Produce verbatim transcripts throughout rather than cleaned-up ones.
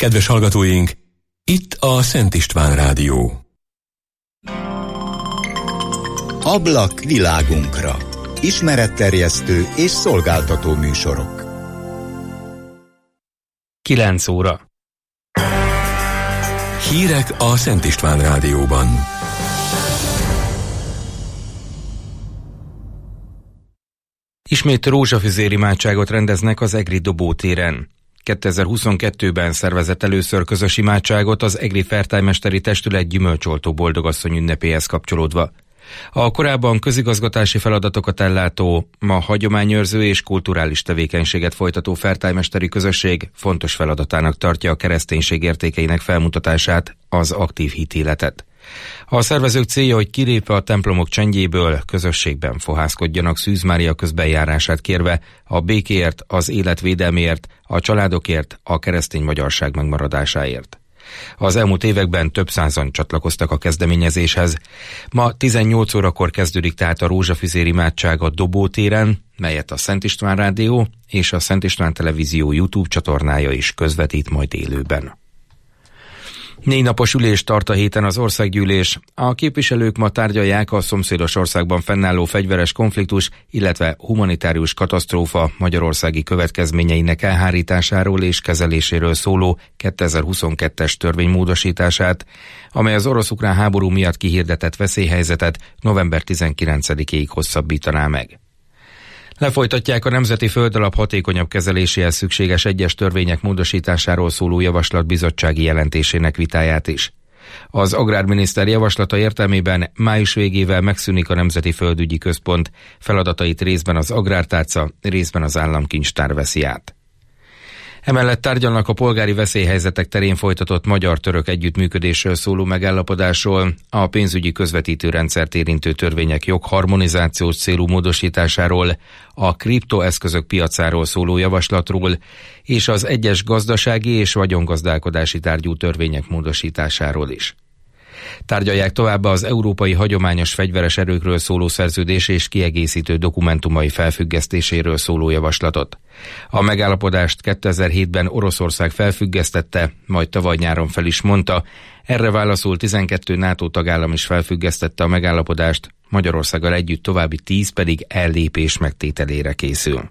Kedves hallgatóink, itt a Szent István Rádió. Ablak világunkra. Ismeretterjesztő és szolgáltató műsorok. kilenc óra. Hírek a Szent István Rádióban. Ismét rózsafüzérimádságot rendeznek az egri Dobótéren. kétezer-huszonkettőben szervezett először közös imádságot az egri Fertájmesteri Testület gyümölcsoltó boldogasszony ünnepéhez kapcsolódva. A korábban közigazgatási feladatokat ellátó, ma hagyományőrző és kulturális tevékenységet folytató fertájmesteri közösség fontos feladatának tartja a kereszténység értékeinek felmutatását, az aktív hitéletet. A szervezők célja, hogy kilépve a templomok csendjéből közösségben fohászkodjanak Szűz Mária közbenjárását kérve a békéért, az életvédelméért, a családokért, a keresztény magyarság megmaradásáért. Az elmúlt években több százan csatlakoztak a kezdeményezéshez. Ma tizennyolc órakor kezdődik tehát a rózsafüzérimádság a Dobótéren, melyet a Szent István Rádió és a Szent István Televízió YouTube csatornája is közvetít majd élőben. Négy napos ülést tart a héten az országgyűlés. A képviselők ma tárgyalják a szomszédos országban fennálló fegyveres konfliktus, illetve humanitárius katasztrófa magyarországi következményeinek elhárításáról és kezeléséről szóló kétezer-huszonkettes törvény módosítását, amely az orosz-ukrán háború miatt kihirdetett veszélyhelyzetet november tizenkilencedikéig hosszabbítaná meg. Lefolytatják a Nemzeti Földalap hatékonyabb kezeléséhez szükséges egyes törvények módosításáról szóló javaslat bizottsági jelentésének vitáját is. Az agrárminiszter javaslata értelmében május végével megszűnik a Nemzeti Földügyi Központ, feladatait részben az Agrártárca, részben az Államkincstár veszi át. Emellett tárgyalnak a polgári veszélyhelyzetek terén folytatott magyar-török együttműködésről szóló megállapodásról, a pénzügyi közvetítő rendszert érintő törvények jogharmonizációs célú módosításáról, a kriptoeszközök piacáról szóló javaslatról és az egyes gazdasági és vagyongazdálkodási tárgyú törvények módosításáról is. Tárgyalják továbbá az európai hagyományos fegyveres erőkről szóló szerződés és kiegészítő dokumentumai felfüggesztéséről szóló javaslatot. A megállapodást kétezer-hétben Oroszország felfüggesztette, majd tavaly nyáron fel is mondta, erre válaszul tizenkét NATO tagállam is felfüggesztette a megállapodást, Magyarországgal együtt további tíz pedig ellépés megtételére készül.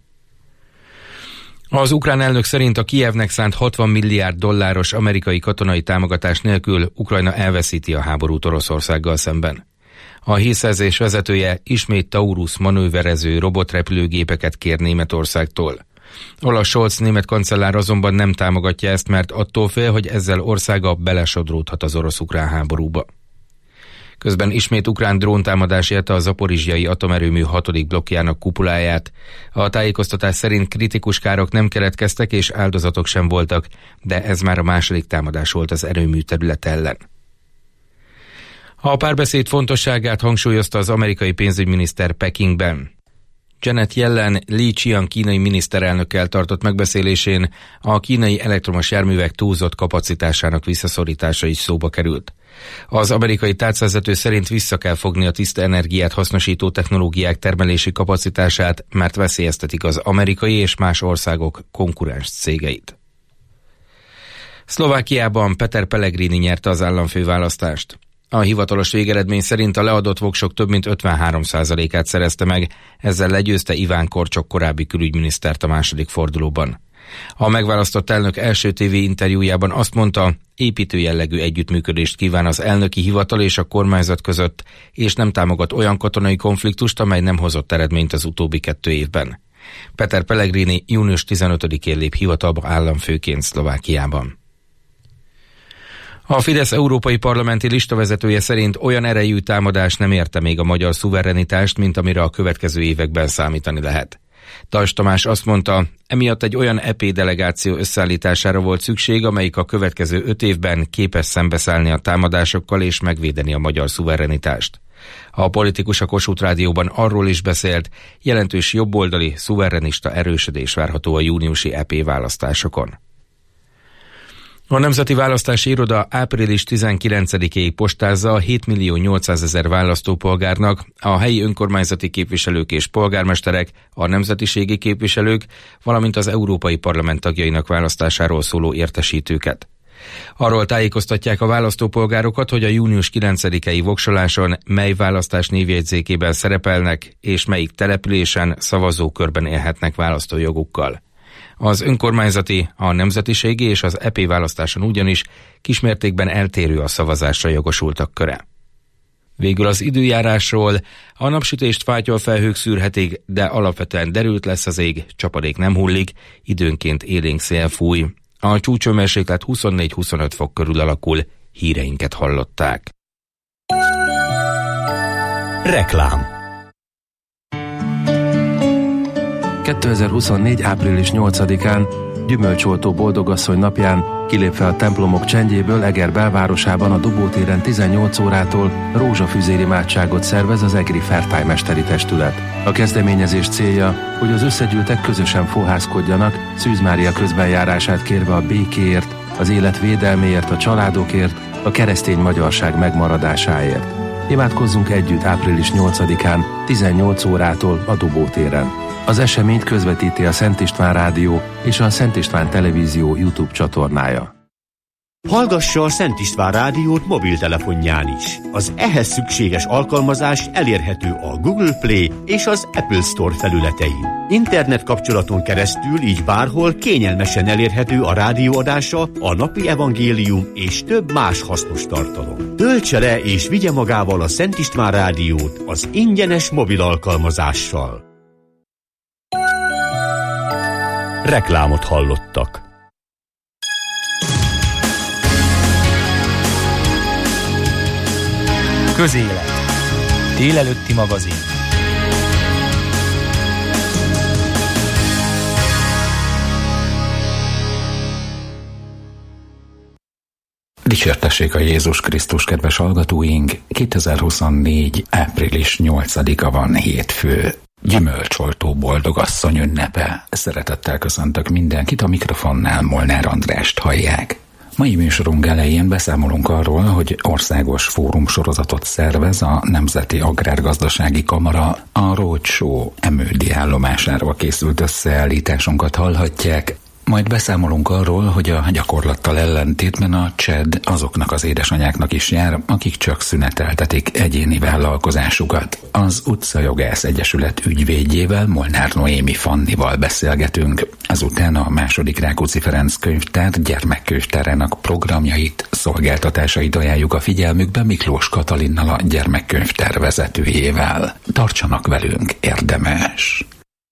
Az ukrán elnök szerint a Kijevnek szánt hatvan milliárd dolláros amerikai katonai támogatás nélkül Ukrajna elveszíti a háborút Oroszországgal szemben. A hírszerzés vezetője ismét Taurus manőverező robotrepülőgépeket kér Németországtól. Olaf Scholz német kancellár azonban nem támogatja ezt, mert attól fél, hogy ezzel országa belesodródhat az orosz-ukrán háborúba. Közben ismét ukrán dróntámadás érte a zaporizsjai atomerőmű hatodik blokkjának kupoláját. A tájékoztatás szerint kritikus károk nem keletkeztek és áldozatok sem voltak, de ez már a második támadás volt az erőmű terület ellen. A párbeszéd fontosságát hangsúlyozta az amerikai pénzügyminiszter Pekingben. Janet Yellen Li Qiang kínai miniszterelnökkel tartott megbeszélésén a kínai elektromos járművek túlzott kapacitásának visszaszorítása is szóba került. Az amerikai tárcavezető szerint vissza kell fogni a tiszta energiát hasznosító technológiák termelési kapacitását, mert veszélyeztetik az amerikai és más országok konkurens cégeit. Szlovákiában Peter Pellegrini nyerte az államfőválasztást. A hivatalos végeredmény szerint a leadott voksok több mint ötvenhárom százalékát szerezte meg, ezzel legyőzte Iván Korcsok korábbi külügyminisztert a második fordulóban. A megválasztott elnök első tévé interjújában azt mondta, építő jellegű együttműködést kíván az elnöki hivatal és a kormányzat között, és nem támogat olyan katonai konfliktust, amely nem hozott eredményt az utóbbi kettő évben. Peter Pellegrini június tizenötödikén lép hivatalba államfőként Szlovákiában. A Fidesz európai parlamenti listavezetője szerint olyan erejű támadás nem érte még a magyar szuverenitást, mint amire a következő években számítani lehet. Tajs Tamás azt mondta, emiatt egy olyan é pé delegáció összeállítására volt szükség, amelyik a következő öt évben képes szembeszállni a támadásokkal és megvédeni a magyar szuverenitást. A politikus a Kossuth Rádióban arról is beszélt, jelentős jobboldali szuverenista erősödés várható a júniusi é pé választásokon. A Nemzeti Választási Iroda április tizenkilencedikéig postázza a hétmillió nyolcszázezer választópolgárnak, a helyi önkormányzati képviselők és polgármesterek, a nemzetiségi képviselők, valamint az Európai Parlament tagjainak választásáról szóló értesítőket. Arról tájékoztatják a választópolgárokat, hogy a június kilencedikei voksoláson mely választás névjegyzékében szerepelnek, és melyik településen, szavazókörben élhetnek választójogukkal. Az önkormányzati, a nemzetiségi és az é pé választáson ugyanis kismértékben eltérő a szavazásra jogosultak köre. Végül az időjárásról: a napsütést fátyolfelhők szűrhetik, de alapvetően derült lesz az ég, csapadék nem hullik, időnként élénk szél fúj. A csúcshőmérséklet huszonnégy-huszonöt fok körül alakul, híreinket hallották. Reklám. kétezer-huszonnégy. április nyolcadikán, gyümölcsoltó boldogasszony napján, kilépve a templomok csendjéből Eger belvárosában a Dobó téren tizennyolc órától rózsafüzér imádságot szervez az egri fertájmesteri testület. A kezdeményezés célja, hogy az összegyűltek közösen fohászkodjanak, Szűz Mária közbenjárását kérve a békéért, az élet védelméért, a családokért, a keresztény magyarság megmaradásáért. Imádkozzunk együtt április nyolcadikán, tizennyolc órától a Dobó téren. Az eseményt közvetíti a Szent István Rádió és a Szent István Televízió YouTube csatornája. Hallgassa a Szent István Rádiót mobiltelefonján is. Az ehhez szükséges alkalmazás elérhető a Google Play és az Apple Store felületein. Internet kapcsolaton keresztül így bárhol kényelmesen elérhető a rádióadása, a napi evangélium és több más hasznos tartalom. Töltse le és vigye magával a Szent István Rádiót az ingyenes mobil alkalmazással. Reklámot hallottak. Közélet. Délelőtti magazin. Dicsértessék a Jézus Krisztus, kedves hallgatóink! kétezer-huszonnégy. április nyolcadika van, hétfő. Gyümölcsoltó boldogasszony ünnepe. Szeretettel köszöntök mindenkit, a mikrofonnál Molnár Andrást hallják. Mai műsorunk elején beszámolunk arról, hogy országos fórumsorozatot szervez a Nemzeti Agrárgazdasági Kamara. A Roadshow emődi állomásáról készült összeállításunkat hallhatják. Majd beszámolunk arról, hogy a gyakorlattal ellentétben a cséd azoknak az édesanyáknak is jár, akik csak szüneteltetik egyéni vállalkozásukat. Az Utcajogász Egyesület ügyvédjével, Molnár Noémi Fannival beszélgetünk. Ezután a második Rákóczi Ferenc könyvtár gyermekkönyvtárának programjait, szolgáltatásait ajánljuk a figyelmükbe Miklós Katalinnal, a gyermekkönyvtár vezetőjével. Tartsanak velünk, érdemes!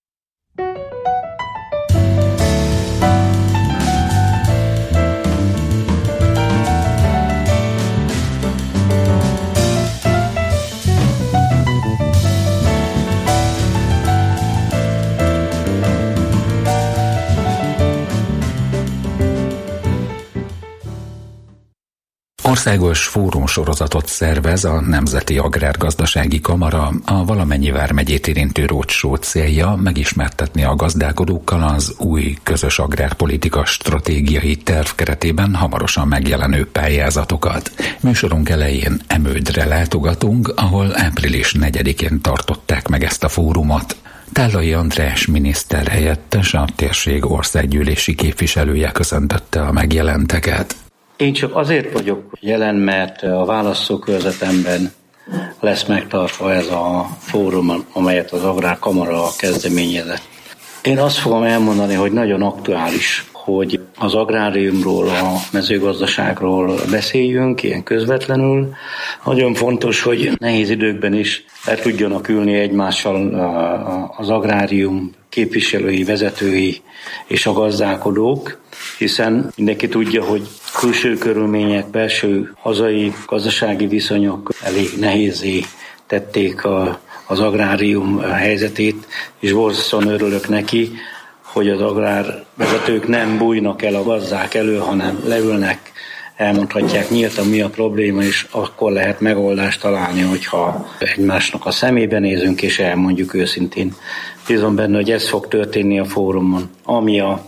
Országos fórumsorozatot szervez a Nemzeti Agrárgazdasági Kamara. A valamennyi vármegyét érintő roadshow célja megismertetni a gazdálkodókkal az új közös agrárpolitika stratégiai terv keretében hamarosan megjelenő pályázatokat. Műsorunk elején Emődre látogatunk, ahol április negyedikén tartották meg ezt a fórumot. Tállai András miniszterhelyettes, a térség országgyűlési képviselője köszöntötte a megjelenteket. Én csak azért vagyok jelen, mert a választókörzetemben lesz megtartva ez a fórum, amelyet az Agrárkamara kezdeményezett. Én azt fogom elmondani, hogy nagyon aktuális, hogy az agráriumról, a mezőgazdaságról beszéljünk ilyen közvetlenül. Nagyon fontos, hogy nehéz időkben is le tudjanak ülni egymással az agrárium képviselői, vezetői és a gazdálkodók, hiszen mindenki tudja, hogy külső körülmények, belső hazai gazdasági viszonyok elég nehézé tették a, az agrárium helyzetét, és borzasztóan örülök neki, hogy az agrárvezetők nem bújnak el a gazdák elő, hanem leülnek, elmondhatják nyíltan, mi a probléma, és akkor lehet megoldást találni, hogyha egymásnak a szemébe nézünk, és elmondjuk őszintén. Bízom benne, hogy ez fog történni a fórumon, ami a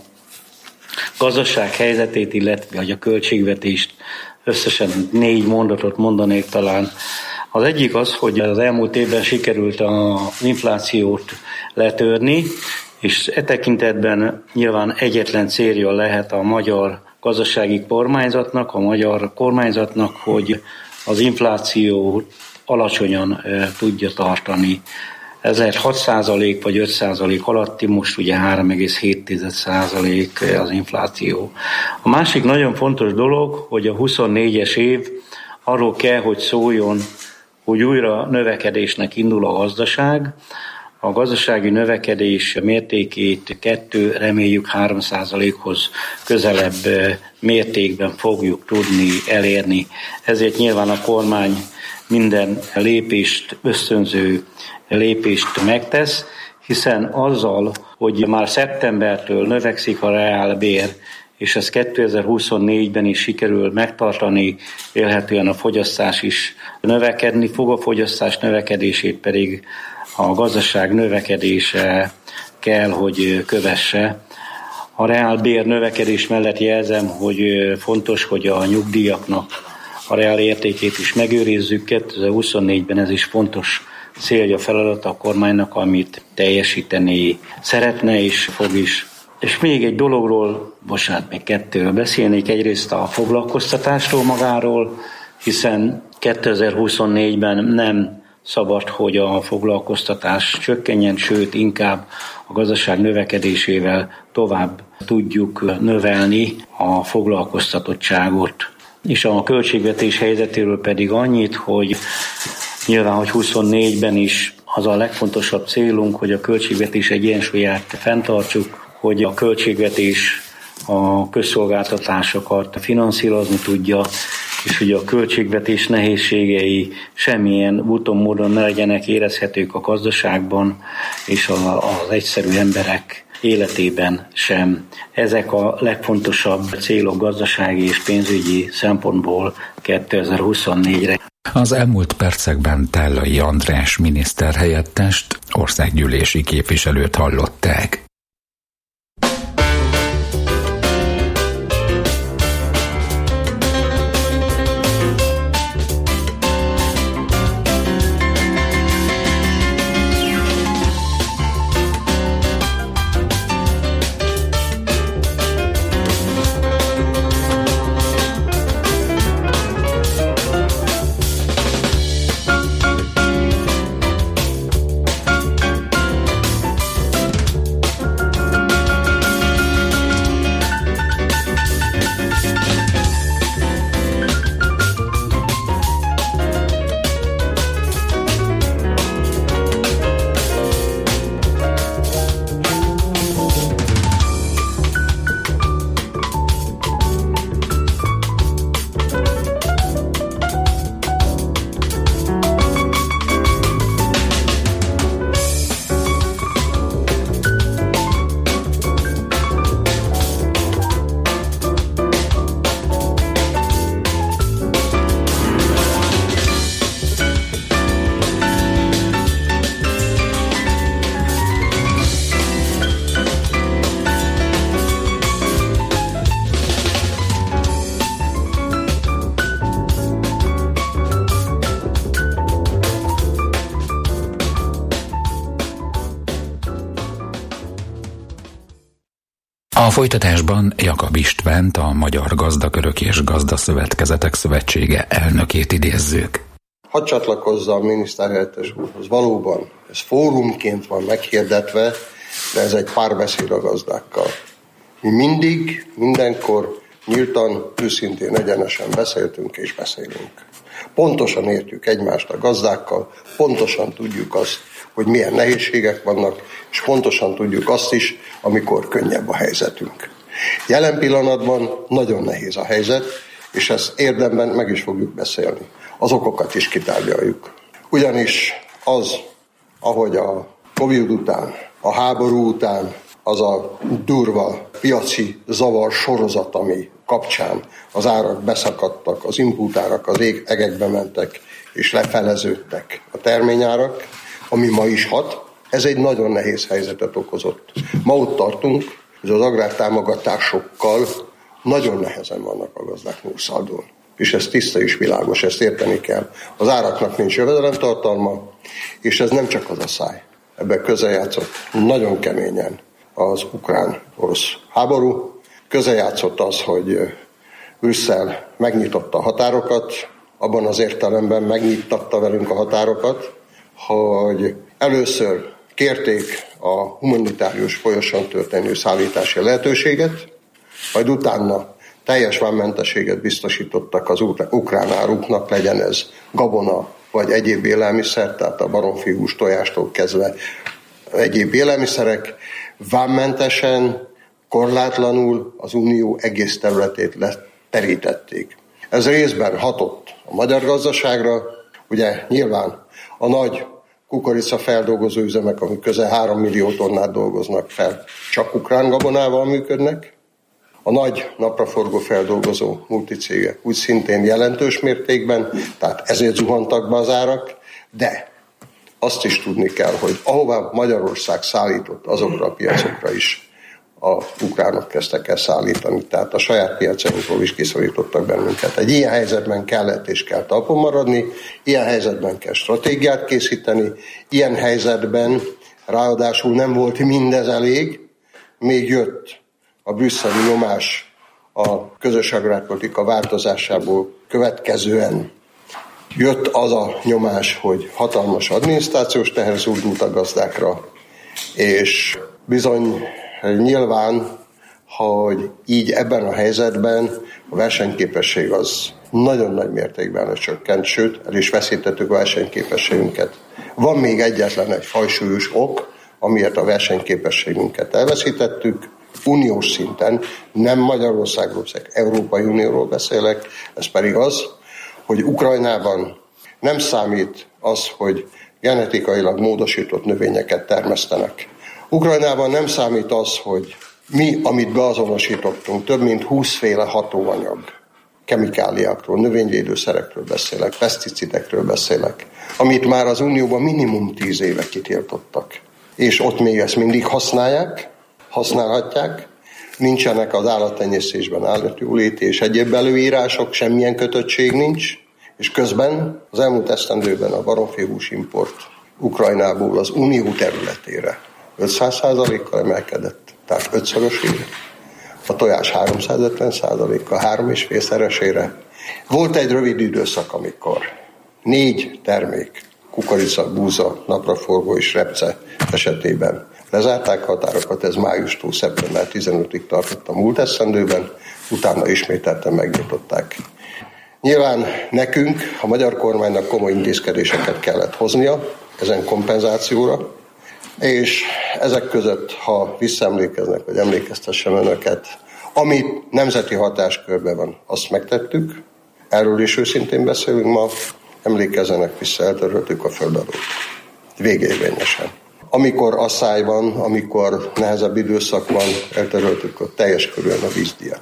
gazdaság helyzetét, illetve a költségvetést, összesen négy mondatot mondanék talán. Az egyik az, hogy az elmúlt évben sikerült az inflációt letörni, és e tekintetben nyilván egyetlen célja lehet a magyar gazdasági kormányzatnak, a magyar kormányzatnak, hogy az infláció alacsonyan tudja tartani. Ez lehet hat százalék vagy öt százalék alatti, most ugye három egész hét százalék az infláció. A másik nagyon fontos dolog, hogy a huszonnégyes év arról kell, hogy szóljon, hogy újra növekedésnek indul a gazdaság. A gazdasági növekedés mértékét kettő, reméljük három százalékhoz közelebb mértékben fogjuk tudni elérni. Ezért nyilván a kormány minden lépést, ösztönző lépést megtesz, hiszen azzal, hogy már szeptembertől növekszik a reálbér, és ez kétezer-huszonnégyben is sikerül megtartani, élhetően a fogyasztás is növekedni fog, a fogyasztás növekedését pedig a gazdaság növekedése kell, hogy kövesse. A reálbér növekedés mellett jelzem, hogy fontos, hogy a nyugdíjaknak a reál értékét is megőrizzük. kétezer-huszonnégyben ez is fontos célja, feladata a kormánynak, amit teljesíteni szeretne és fog is. És még egy dologról, bocsánat, még kettőről beszélnék, egyrészt a foglalkoztatásról magáról, hiszen kétezer-huszonnégyben nem szabad, hogy a foglalkoztatás csökkenjen, sőt, inkább a gazdaság növekedésével tovább tudjuk növelni a foglalkoztatottságot. És a költségvetés helyzetéről pedig annyit, hogy nyilván, hogy huszonnégyben is az a legfontosabb célunk, hogy a költségvetés egyensúlyát fenntartsuk, hogy a költségvetés a közszolgáltatásokat finanszírozni tudja, és hogy a költségvetés nehézségei semmilyen úton, módon ne legyenek érezhetők a gazdaságban, és az egyszerű emberek életében sem. Ezek a legfontosabb célok gazdasági és pénzügyi szempontból kétezer-huszonnégyre. Az elmúlt percekben Tállai András miniszterhelyettest, országgyűlési képviselőt hallották. A folytatásban Jakab Istvánt, a Magyar Gazdakörök és Gazdaszövetkezetek Szövetsége elnökét idézzük. Hadd csatlakozza a miniszterhelyettes úrhoz. Valóban ez fórumként van meghirdetve, de ez egy párbeszéd a gazdákkal. Mi mindig, mindenkor nyíltan, őszintén, egyenesen beszéltünk és beszélünk. Pontosan értjük egymást a gazdákkal, pontosan tudjuk azt, hogy milyen nehézségek vannak, és pontosan tudjuk azt is, amikor könnyebb a helyzetünk. Jelen pillanatban nagyon nehéz a helyzet, és ezt érdemben meg is fogjuk beszélni. Az okokat is kitárgyaljuk. Ugyanis az, ahogy a Covid után, a háború után, az a durva piaci zavar sorozat, ami kapcsán az árak beszakadtak, az inputárak az ég, egekbe mentek, és lefeleződtek a terményárak, ami ma is hat, ez egy nagyon nehéz helyzetet okozott. Ma ott tartunk, hogy az agrártámogatásokkal nagyon nehezen vannak a gazdák núrszaldón. És ez tiszta és világos, ezt érteni kell. Az áraknak nincs jövedelemtartalma, és ez nem csak az a száj. Ebben közeljátszott nagyon keményen az ukrán-orosz háború, Közeljátszott az, hogy Brüsszel megnyitotta a határokat, abban az értelemben megnyitatta velünk a határokat, hogy először kérték a humanitárius folyosón történő szállítási lehetőséget, majd utána teljes vámmentességet biztosítottak az ukrán áruknak, legyen ez gabona vagy egyéb élelmiszer, tehát a baromfihús tojástól kezdve egyéb élelmiszerek, vámmentesen, korlátlanul az unió egész területét leterítették. Ez részben hatott a magyar gazdaságra, ugye nyilván a nagy kukorica feldolgozó üzemek, amik közel három millió tonnát dolgoznak fel, csak ukrán gabonával működnek. A nagy napraforgó feldolgozó multicégek úgy szintén jelentős mértékben, tehát ezért zuhantak be az árak, de azt is tudni kell, hogy ahová Magyarország szállított, azokra a piacokra is a ukránok kezdtek el szállítani, tehát a saját piacainkról is kiszorítottak bennünket. Egy ilyen helyzetben kellett és kell talpon maradni, ilyen helyzetben kell stratégiát készíteni, ilyen helyzetben ráadásul nem volt mindez elég, még jött a brüsszeli nyomás a közös agrárpolitika változásából következően. Jött az a nyomás, hogy hatalmas adminisztrációs teher zúdult a gazdákra, és bizony nyilván, hogy így ebben a helyzetben a versenyképesség az nagyon nagy mértékben lecsökkent, sőt, el is veszítettük a versenyképességünket. Van még egyetlen egy fajsúlyos ok, amiért a versenyképességünket elveszítettük, uniós szinten, nem Magyarországról, Európai Unióról beszélek, ez pedig az, hogy Ukrajnában nem számít az, hogy genetikailag módosított növényeket termesztenek. Ukrajnában nem számít az, hogy mi, amit beazonosítottunk, több mint húsz féle hatóanyag, kemikáliákról, növényvédőszerekről beszélek, peszticidekről beszélek, amit már az Unióban minimum tíz éve kitiltottak. És ott még ezt mindig használják, használhatják, nincsenek az állattenyésztésben állatjóléti és egyéb előírások, semmilyen kötöttség nincs, és közben az elmúlt esztendőben a baromfihús import Ukrajnából az unió területére ötszáz százalékkal emelkedett, tehát ötszörösére. A tojás háromszázötven százalékkal, három és fél szeresére. Volt egy rövid időszak, amikor négy termék, kukorica, búza, napraforgó és repce esetében lezárták a határokat, ez májustól szeptember tizenötödikéig tartott a múlt esztendőben, utána ismételten megnyitották. Nyilván nekünk, a magyar kormánynak komoly intézkedéseket kellett hoznia ezen kompenzációra, és ezek között, ha visszaemlékeznek, vagy emlékeztessem önöket, amit nemzeti hatáskörben van, azt megtettük, erről is őszintén beszélünk ma, emlékezzenek vissza, eltöröltük a földadót. Végérvényesen. Amikor asszály van, amikor nehezebb időszak van, eltöröltük a teljes körülön a vízdíjat.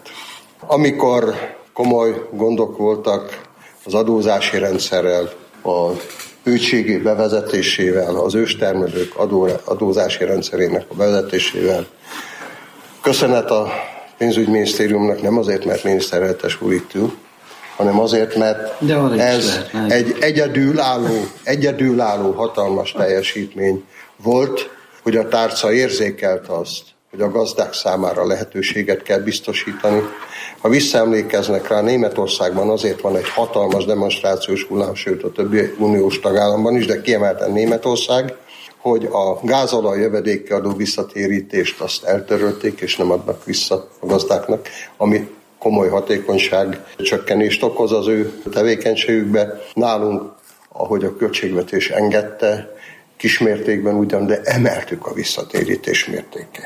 Amikor komoly gondok voltak az adózási rendszerrel, a ősségé bevezetésével, az őstermelők adó, adózási rendszerének a bevezetésével. Köszönet a pénzügyminisztériumnak nem azért, mert miniszterhelyettes úr itt ül, hanem azért, mert ez lehet, egy egyedülálló, egyedülálló hatalmas teljesítmény volt, hogy a tárca érzékelte azt, hogy a gazdák számára lehetőséget kell biztosítani. Ha visszaemlékeznek rá, Németországban azért van egy hatalmas demonstrációs hullám, sőt a többi uniós tagállamban is, de kiemelten Németország, hogy a gázolaj jövedéki adó visszatérítést azt eltörölték, és nem adnak vissza a gazdáknak, ami komoly hatékonyság csökkenést okoz az ő tevékenységükbe. Nálunk, ahogy a költségvetés engedte, kismértékben ugyan, de emeltük a visszatérítés mértékét.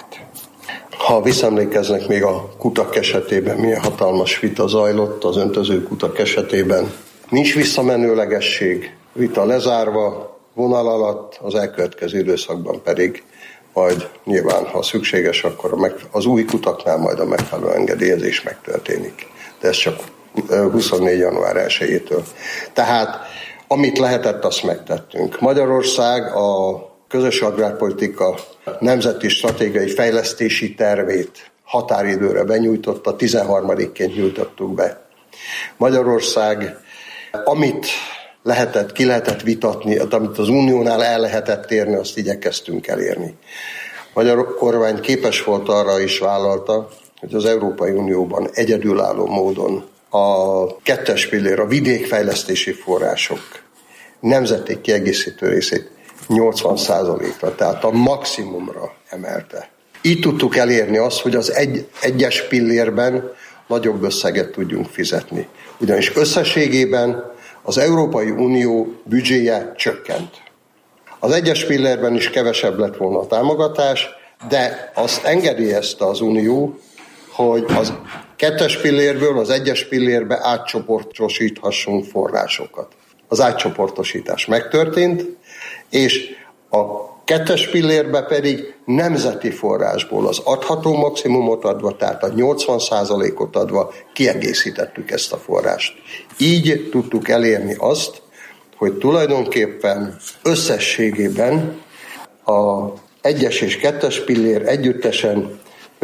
Ha visszaemlékeznek még a kutak esetében, milyen hatalmas vita zajlott az öntöző kutak esetében. Nincs visszamenőlegesség, vita lezárva, vonal alatt, az elkövetkező időszakban pedig majd nyilván, ha szükséges, akkor az új kutaknál majd a megfelelő engedélyezés megtörténik. De ez csak huszonnégy január elsejétől. Tehát amit lehetett, azt megtettünk. Magyarország a közös agrárpolitika nemzeti stratégiai fejlesztési tervét határidőre benyújtotta, tizenharmadikként nyújtottuk be. Magyarország, amit lehetett, ki lehetett vitatni, amit az uniónál el lehetett érni, azt igyekeztünk elérni. A magyar kormány képes volt arra is vállalta, hogy az Európai Unióban egyedülálló módon a kettes pillér, a vidékfejlesztési források nemzeti kiegészítő részét nyolcvan százalékra, tehát a maximumra emelte. Így tudtuk elérni azt, hogy az egy, egyes pillérben nagyobb összeget tudjunk fizetni. Ugyanis összességében az Európai Unió büdzséje csökkent. Az egyes pillérben is kevesebb lett volna a támogatás, de azt engedélyezte az Unió, hogy az kettes pillérből az egyes pillérbe átcsoportosíthassunk forrásokat. Az átcsoportosítás megtörtént, és a kettes pillérbe pedig nemzeti forrásból az adható maximumot adva, tehát a nyolcvan százalékot adva kiegészítettük ezt a forrást. Így tudtuk elérni azt, hogy tulajdonképpen összességében a egyes és kettes pillér együttesen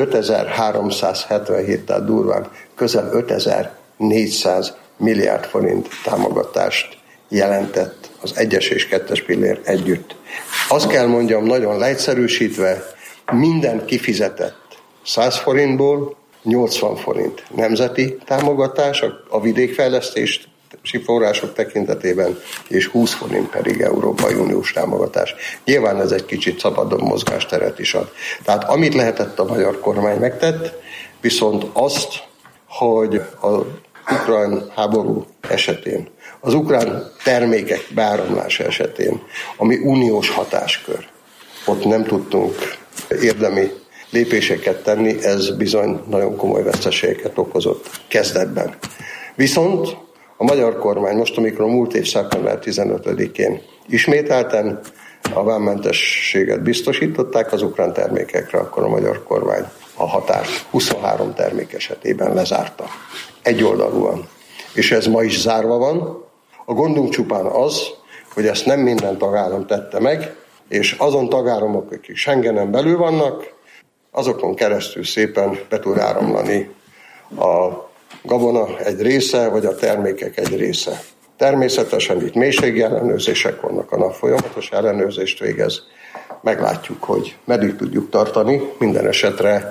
ötezer-háromszázhetvenhét, tehát durván közel ötezer-négyszáz milliárd forint támogatást jelentett az egyes és kettes pillér együtt. Azt kell mondjam, nagyon leegyszerűsítve, minden kifizetett száz forintból nyolcvan forint nemzeti támogatás a vidékfejlesztési források tekintetében, és húsz forint pedig Európai Uniós támogatás. Nyilván ez egy kicsit szabadabb mozgásteret is ad. Tehát amit lehetett, a magyar kormány megtett, viszont azt, hogy az ukrán háború esetén, az ukrán termékek beáramlása esetén, ami uniós hatáskör, ott nem tudtunk érdemi lépéseket tenni, ez bizony nagyon komoly veszteségeket okozott kezdetben. Viszont a magyar kormány most, amikor a múlt év szeptember tizenötödikén ismételten a vámmentességet biztosították az ukrán termékekre, akkor a magyar kormány a határt huszonhárom termék esetében lezárta. Egyoldalúan. És ez ma is zárva van. A gondunk csupán az, hogy ezt nem minden tagállam tette meg, és azon tagállamok, akik Schengenen belül vannak, azokon keresztül szépen be tud áramlani a gabona egy része, vagy a termékek egy része. Természetesen itt mélységi ellenőrzések vannak, a nap folyamatos ellenőrzést végez. Meglátjuk, hogy meddig tudjuk tartani, minden esetre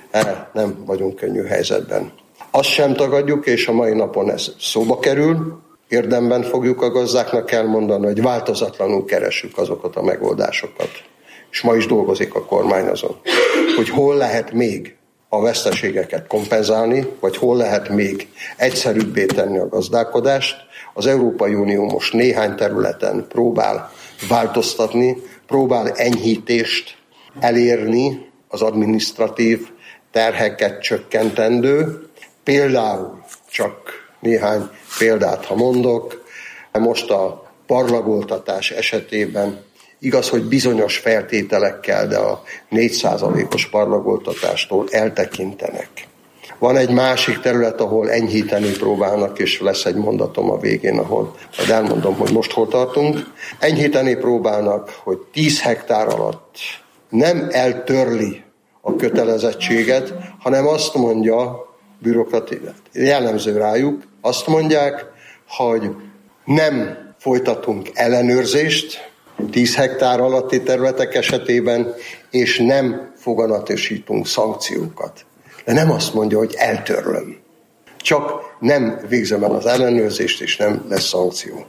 nem vagyunk könnyű helyzetben. Azt sem tagadjuk, és a mai napon ez szóba kerül, érdemben fogjuk a gazdáknak elmondani, hogy változatlanul keressük azokat a megoldásokat. És ma is dolgozik a kormány azon, hogy hol lehet még a veszteségeket kompenzálni, vagy hol lehet még egyszerűbbé tenni a gazdálkodást. Az Európai Unió most néhány területen próbál változtatni, próbál enyhítést elérni, az adminisztratív terheket csökkentendő. Például, csak néhány példát, ha mondok, most a parlagoltatás esetében igaz, hogy bizonyos feltételekkel, de a négy százalékos parlagoltatástól eltekintenek. Van egy másik terület, ahol enyhíteni próbálnak, és lesz egy mondatom a végén, ahol majd elmondom, hogy most hol tartunk. Enyhíteni próbálnak, hogy tíz hektár alatt nem eltörli a kötelezettséget, hanem azt mondja, bürokratiát jellemző rájuk, azt mondják, hogy nem folytatunk ellenőrzést tíz hektár alatti területek esetében, és nem foganatosítunk szankciókat. De nem azt mondja, hogy eltörlöm. Csak nem végzem el az ellenőrzést, és nem lesz szankció.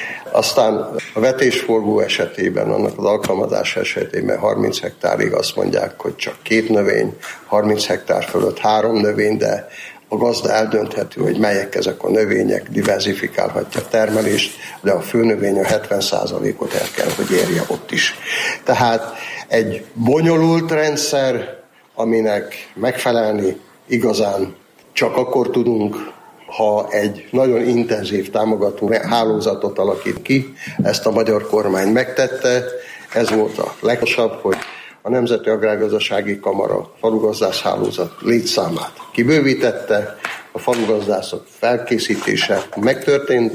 Aztán a vetésforgó esetében, annak az alkalmazás esetében harminc hektárig azt mondják, hogy csak két növény, harminc hektár fölött három növény, de a gazda eldöntheti, hogy melyek ezek a növények, diverzifikálhatja a termelést, de a főnövény a hetven százalékot el kell, hogy érje ott is. Tehát egy bonyolult rendszer, aminek megfelelni igazán csak akkor tudunk, ha egy nagyon intenzív támogató hálózatot alakít ki. Ezt a magyar kormány megtette. Ez volt a legfontosabb, hogy a Nemzeti Agrárgazdasági Kamara falugazdász hálózat létszámát kibővítette, a falugazdászok felkészítése megtörtént,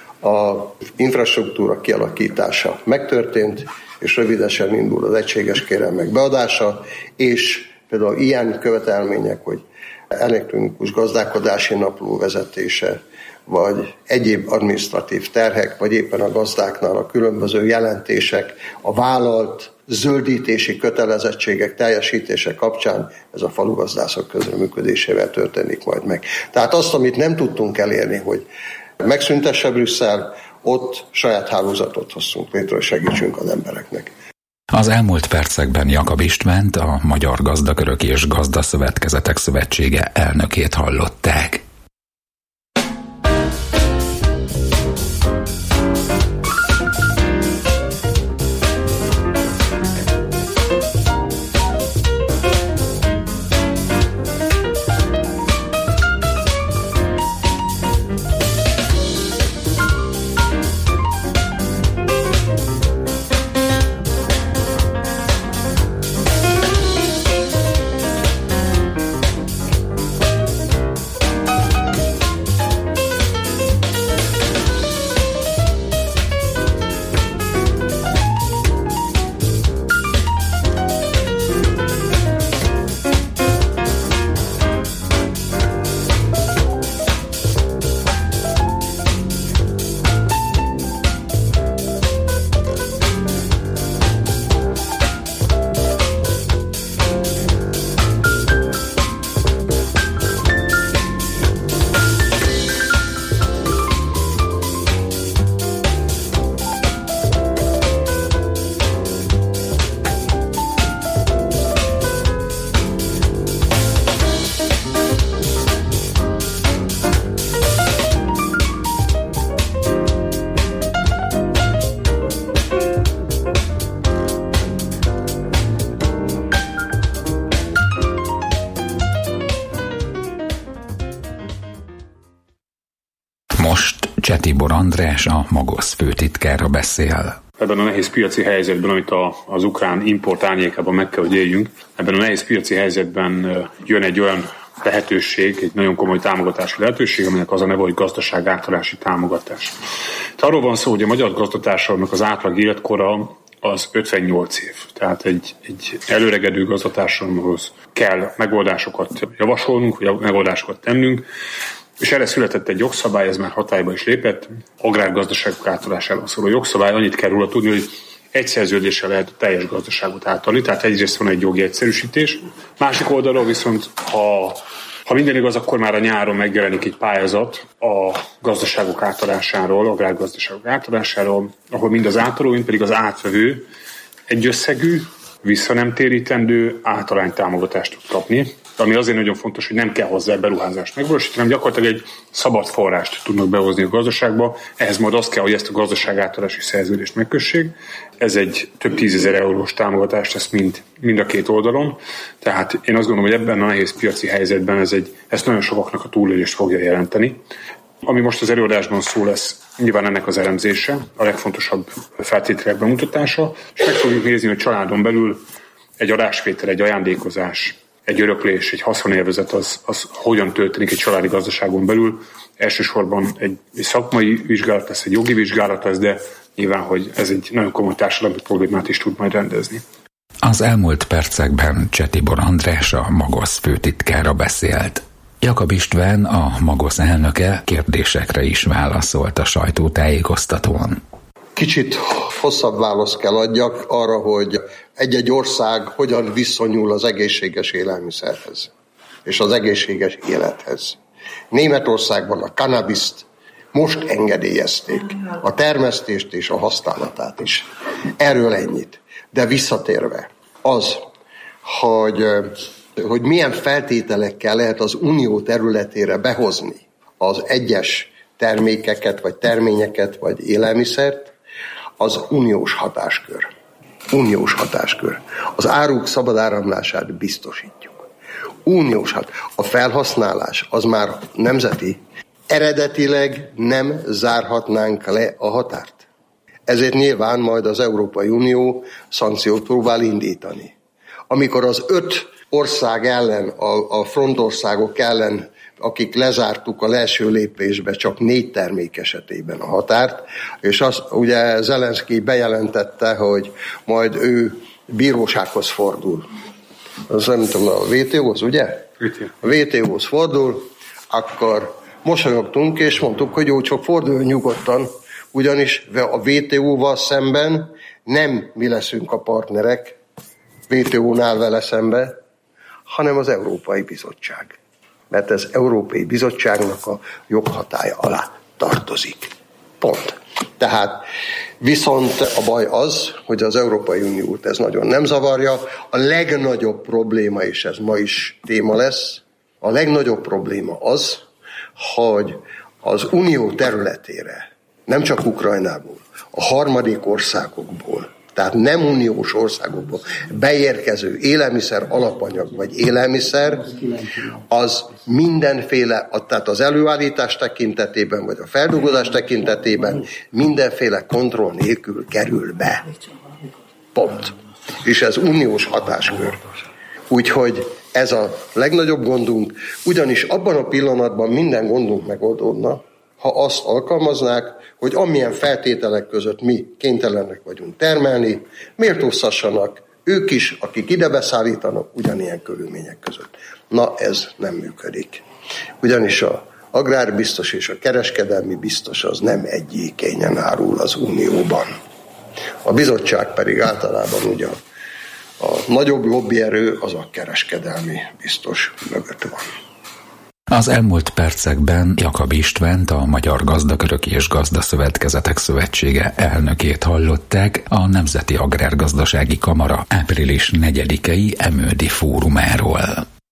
a infrastruktúra kialakítása megtörtént, és rövidesen indul az egységes kérelmek beadása, és például ilyen követelmények, hogy elektronikus gazdálkodási napló vezetése, vagy egyéb adminisztratív terhek, vagy éppen a gazdáknál a különböző jelentések, a vállalt zöldítési kötelezettségek teljesítése kapcsán ez a falugazdászok közreműködésével történik majd meg. Tehát azt, amit nem tudtunk elérni, hogy megszüntesse Brüsszel, ott saját hálózatot hozzunk létre, hogy segítsünk az embereknek. Az elmúlt percekben Jakab Istvánt, a Magyar Gazdakörök és Gazdaszövetkezetek Szövetsége elnökét hallották. Tibor András, a Magosz főtitkára beszél. Ebben a nehéz piaci helyzetben, amit a, az ukrán import árnyékában meg kell, hogy éljünk, ebben a nehéz piaci helyzetben jön egy olyan lehetőség, egy nagyon komoly támogatási lehetőség, aminek az a neve, hogy gazdaság átállási támogatás. Tehát arról van szó, hogy a magyar gazdatársadalomnak az átlag életkora az ötvennyolc év. Tehát egy, egy előregedő gazdatársadalomhoz kell megoldásokat javasolnunk, vagy megoldásokat tennünk, és erre született egy jogszabály, ez már hatályba is lépett, agrárgazdaságok átadásáról szóló jogszabály. Annyit kell róla tudni, hogy egy szerződéssel lehet a teljes gazdaságot átadni, tehát egyrészt van egy jogi egyszerűsítés. Másik oldalról viszont, ha, ha minden igaz, akkor már a nyáron megjelenik egy pályázat a gazdaságok átadásáról, agrárgazdaságok átadásáról, ahol mind az átadó, mind pedig az átvevő egy összegű, visszanemtérítendő általánytámogatást tud kapni, ami azért nagyon fontos, hogy nem kell hozzá beruházást megvalósítani, hanem gyakorlatilag egy szabad forrást tudnak behozni a gazdaságba. Ehhez majd az kell, hogy ezt a gazdaság átadási szerződést megkössék. Ez egy több tízezer eurós támogatást tesz mind, mind a két oldalon. Tehát én azt gondolom, hogy ebben a nehéz piaci helyzetben ez egy, ezt nagyon sokaknak a túlélést fogja jelenteni. Ami most az előadásban szó lesz, nyilván ennek az elemzése, a legfontosabb feltételek bemutatása, és meg fogjuk nézni, hogy családon belül egy adásvétel, egy ajándékozás, egy öröklés, egy haszonélvezet az, az hogyan történik egy családi gazdaságon belül. Elsősorban egy, egy szakmai vizsgálat lesz, egy jogi vizsgálat lesz, de nyilván, hogy ez egy nagyon komoly társadalmi problémát is tud majd rendezni. Az elmúlt percekben Tibor András, a Magosz főtitkára beszélt. Jakab István, a Magosz elnöke kérdésekre is válaszolt a sajtótájékoztatón. Kicsit hosszabb választ kell adjak arra, hogy egy-egy ország hogyan viszonyul az egészséges élelmiszerhez és az egészséges élethez. Németországban a kannabiszt most engedélyezték, a termesztést és a használatát is. Erről ennyit. De visszatérve, az, hogy, hogy milyen feltételekkel lehet az unió területére behozni az egyes termékeket, vagy terményeket, vagy élelmiszert, az uniós hatáskör. Uniós hatáskör. Az áruk szabad áramlását biztosítjuk. Uniós hat. A felhasználás az már nemzeti. Eredetileg nem zárhatnánk le a határt. Ezért nyilván majd az Európai Unió szankciót próbál indítani. Amikor az öt ország ellen, a, a frontországok ellen, akik lezártuk a első lépésbe csak négy termék esetében a határt, és azt ugye Zelenszky bejelentette, hogy majd ő bírósághoz fordul. Az nem tudom, a vé té ó-hoz, ugye? a vé té ó-hoz fordul, akkor mosolyogtunk, és mondtuk, hogy jó, csak forduljon nyugodtan, ugyanis a vé té ó-val szemben nem mi leszünk a partnerek, vé té ó-nál vele szembe, hanem az Európai Bizottság. Mert ez Európai Bizottságnak a joghatálya alá tartozik. Pont. Tehát viszont a baj az, hogy az Európai Uniót ez nagyon nem zavarja. A legnagyobb probléma, és ez ma is téma lesz, a legnagyobb probléma az, hogy az Unió területére, nem csak Ukrajnából, a harmadik országokból, tehát nem uniós országokból beérkező élelmiszer alapanyag vagy élelmiszer, az mindenféle, tehát az előállítás tekintetében, vagy a feldolgozás tekintetében mindenféle kontroll nélkül kerül be. Pont. És ez uniós hatáskör. Úgyhogy ez a legnagyobb gondunk, ugyanis abban a pillanatban minden gondunk megoldódna, ha azt alkalmaznák, hogy amilyen feltételek között mi kénytelenek vagyunk termelni, méltóztassanak ők is, akik ide beszállítanak, ugyanilyen körülmények között. Na, ez nem működik. Ugyanis a agrárbiztos és a kereskedelmi biztos az nem egyikényen árul az Unióban. A bizottság pedig általában ugye a, a nagyobb lobbyerő az a kereskedelmi biztos mögött van. Az elmúlt percekben Jakab Istvánt, a Magyar Gazdaköröki és Gazdaszövetkezetek Szövetsége elnökét hallották a Nemzeti Agrárgazdasági Kamara április negyedikei Emődi fórumáról.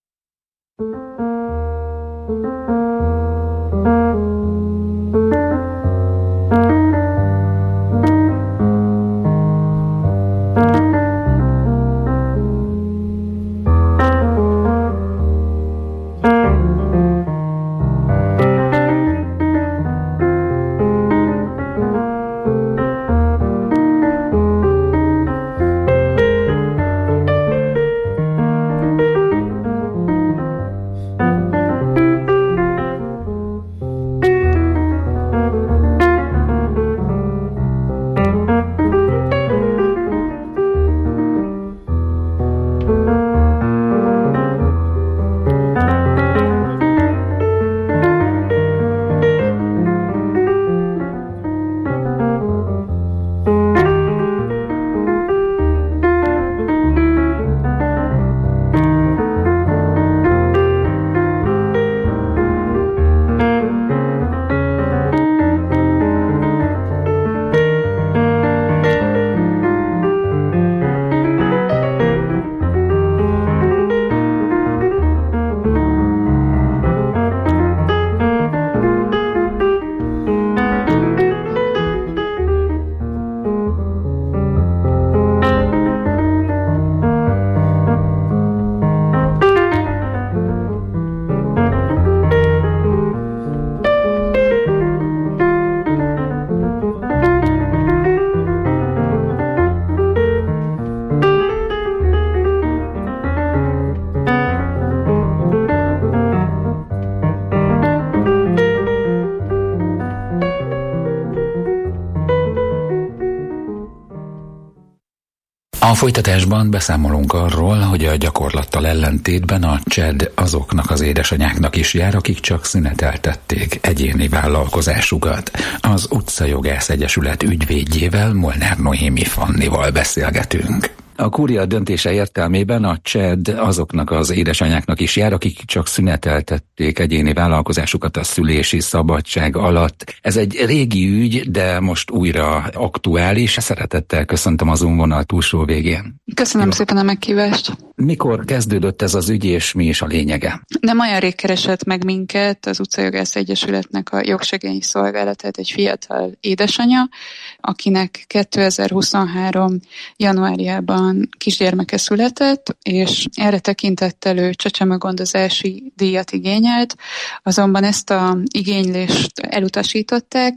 A folytatásban beszámolunk arról, hogy a gyakorlattal ellentétben a cséd azoknak az édesanyáknak is jár, akik csak szüneteltették egyéni vállalkozásukat. Az Utcajogász Egyesület ügyvédjével, Molnár Noémi Fannival beszélgetünk. A kúria döntése értelmében a cséd azoknak az édesanyáknak is jár, akik csak szüneteltették egyéni vállalkozásukat a szülési szabadság alatt. Ez egy régi ügy, de most újra aktuális. Szeretettel köszöntöm az vonal túlsó végén. Köszönöm Jó. szépen a meghívást. Mikor kezdődött ez az ügy, és mi is a lényege? Nem olyan rég keresett meg minket az Utcajogász Egyesületnek a jogsegélyi szolgálatát egy fiatal édesanya, akinek kétezer-huszonhárom januárjában kisgyermeke született, és erre tekintettel ő csecsemőgondozási díjat igényelt, azonban ezt a igénylést elutasították,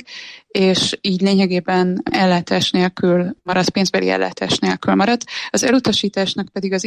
és így lényegében ellátás nélkül maradt, pénzbeli ellátás nélkül maradt. Az elutasításnak pedig az indoka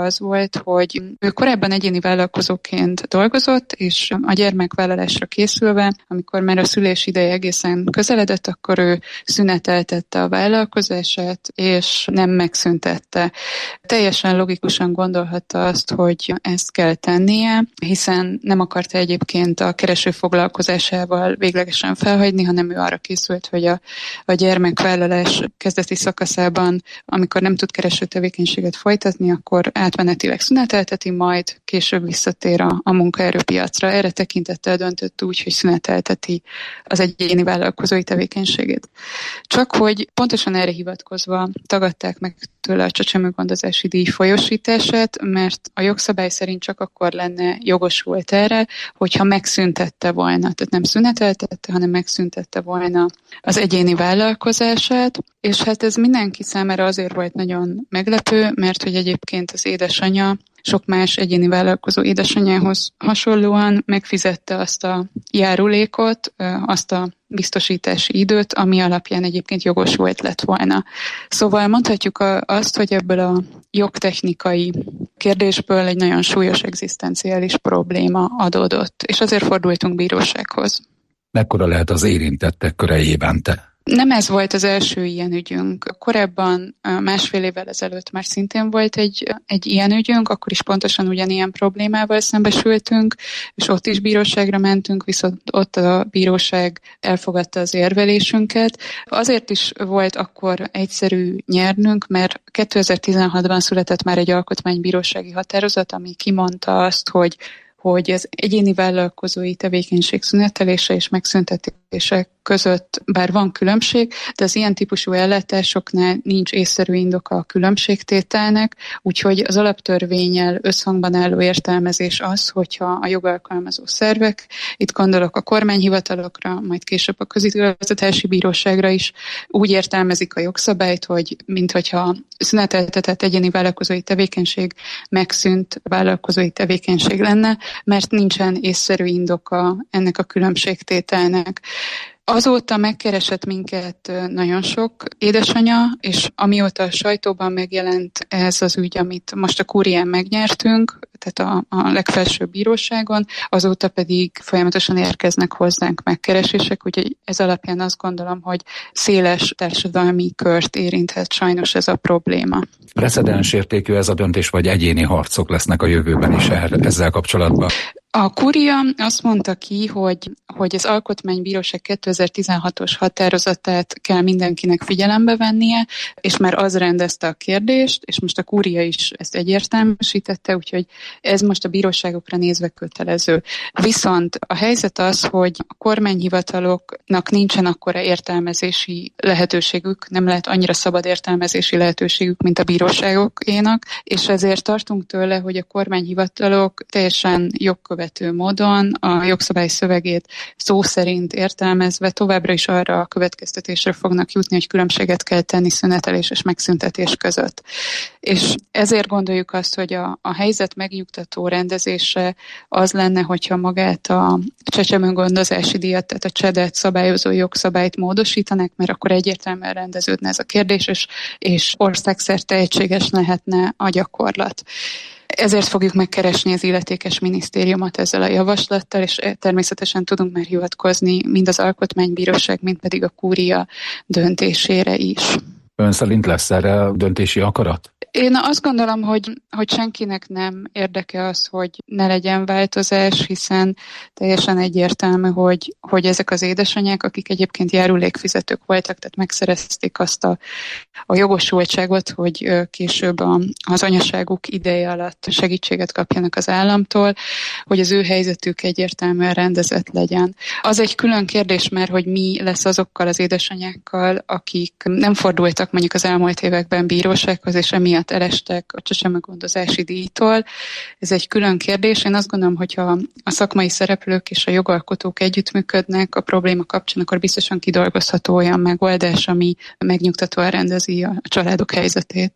az volt, hogy ő korábban egyéni vállalkozóként dolgozott, és a gyermekvállalásra készülve, amikor már a szülés ideje egészen közeledett, akkor ő szüneteltette a vállalkozását, és nem megszüntette. Teljesen logikusan gondolhatta azt, hogy ezt kell tennie, hiszen nem akarta egyébként a kereső foglalkozásával véglegesen felhagyni, hanem ő arra készült, hogy a, a gyermekvállalás kezdeti szakaszában, amikor nem tud kereső tevékenységet folytatni, akkor átmenetileg szünetelteti, majd később visszatér a, a munkaerőpiacra. Erre tekintettel döntött úgy, hogy szünetelteti az egyéni vállalkozói tevékenységét. Csak hogy pontosan erre hivatkozva tagadták meg tőle a csecsemőgondozási díj folyósítását, mert a jogszabály szerint csak akkor lenne jogosult erre, hogyha megszüntette volna, tehát nem szüneteltette, hanem megszüntette volna az egyéni vállalkozását, és hát ez mindenki számára azért volt nagyon meglepő, mert hogy egyébként az édesanyja sok más egyéni vállalkozó édesanyjához hasonlóan megfizette azt a járulékot, azt a biztosítási időt, ami alapján egyébként jogosult lett volna. Szóval mondhatjuk azt, hogy ebből a jogtechnikai kérdésből egy nagyon súlyos egzisztenciális probléma adódott, és azért fordultunk bírósághoz. Mekkora lehet az érintettek köre évente? Nem ez volt az első ilyen ügyünk. Korábban másfél évvel ezelőtt már szintén volt egy, egy ilyen ügyünk, akkor is pontosan ugyanilyen problémával szembesültünk, és ott is bíróságra mentünk, viszont ott a bíróság elfogadta az érvelésünket. Azért is volt akkor egyszerű nyernünk, mert kétezer-tizenhatban született már egy alkotmánybírósági határozat, ami kimondta azt, hogy hogy az egyéni vállalkozói tevékenység szünetelése és megszüntetése között bár van különbség, de az ilyen típusú ellátásoknál nincs észszerű indoka a különbségtételnek, úgyhogy az alaptörvénnyel összhangban álló értelmezés az, hogyha a jogalkalmazó szervek, itt gondolok a kormányhivatalokra, majd később a közigazgatási bíróságra is, úgy értelmezik a jogszabályt, hogy minthogyha szüneteltetett egyéni vállalkozói tevékenység megszűnt vállalkozói tevékenység lenne, mert nincsen észszerű indoka ennek a különbségtételnek. Azóta megkeresett minket nagyon sok édesanya, és amióta a sajtóban megjelent ez az ügy, amit most a Kúrián megnyertünk, tehát a, a legfelsőbb bíróságon, azóta pedig folyamatosan érkeznek hozzánk megkeresések, úgyhogy ez alapján azt gondolom, hogy széles társadalmi kört érinthet sajnos ez a probléma. Precedens értékű ez a döntés, vagy egyéni harcok lesznek a jövőben is ezzel kapcsolatban? A Kúria azt mondta ki, hogy, hogy az Alkotmánybíróság kétezer-tizenhatos határozatát kell mindenkinek figyelembe vennie, és már az rendezte a kérdést, és most a Kúria is ezt egyértelműsítette, úgyhogy ez most a bíróságokra nézve kötelező. Viszont a helyzet az, hogy a kormányhivataloknak nincsen akkora értelmezési lehetőségük, nem lehet annyira szabad értelmezési lehetőségük, mint a bíróságokénak, és ezért tartunk tőle, hogy a kormányhivatalok teljesen jogkövető módon a jogszabály szövegét szó szerint értelmezve továbbra is arra a következtetésre fognak jutni, hogy különbséget kell tenni szünetelés és megszüntetés között. És ezért gondoljuk azt, hogy a, a helyzet megnyugtató rendezése az lenne, hogyha magát a csecsemőgondozási díjat, tehát a csedet szabályozó jogszabályt módosítanak, mert akkor egyértelműen rendeződne ez a kérdés, és, és országszerte egységes lehetne a gyakorlat. Ezért fogjuk megkeresni az illetékes minisztériumot ezzel a javaslattal, és természetesen tudunk már hivatkozni mind az Alkotmánybíróság, mind pedig a Kúria döntésére is. Ön szerint lesz erre döntési akarat? Én azt gondolom, hogy, hogy senkinek nem érdeke az, hogy ne legyen változás, hiszen teljesen egyértelmű, hogy, hogy ezek az édesanyák, akik egyébként járulékfizetők voltak, tehát megszerezték azt a, a jogosultságot, hogy később a, az anyaságuk ideje alatt segítséget kapjanak az államtól, hogy az ő helyzetük egyértelműen rendezett legyen. Az egy külön kérdés már, hogy mi lesz azokkal az édesanyákkal, akik nem fordultak mondjuk az elmúlt években bírósághoz, és emiatt elestek a csecsemőgondozási díjtól. Ez egy külön kérdés. Én azt gondolom, hogyha a szakmai szereplők és a jogalkotók együttműködnek a probléma kapcsán, akkor biztosan kidolgozható olyan megoldás, ami megnyugtatóan rendezi a családok helyzetét.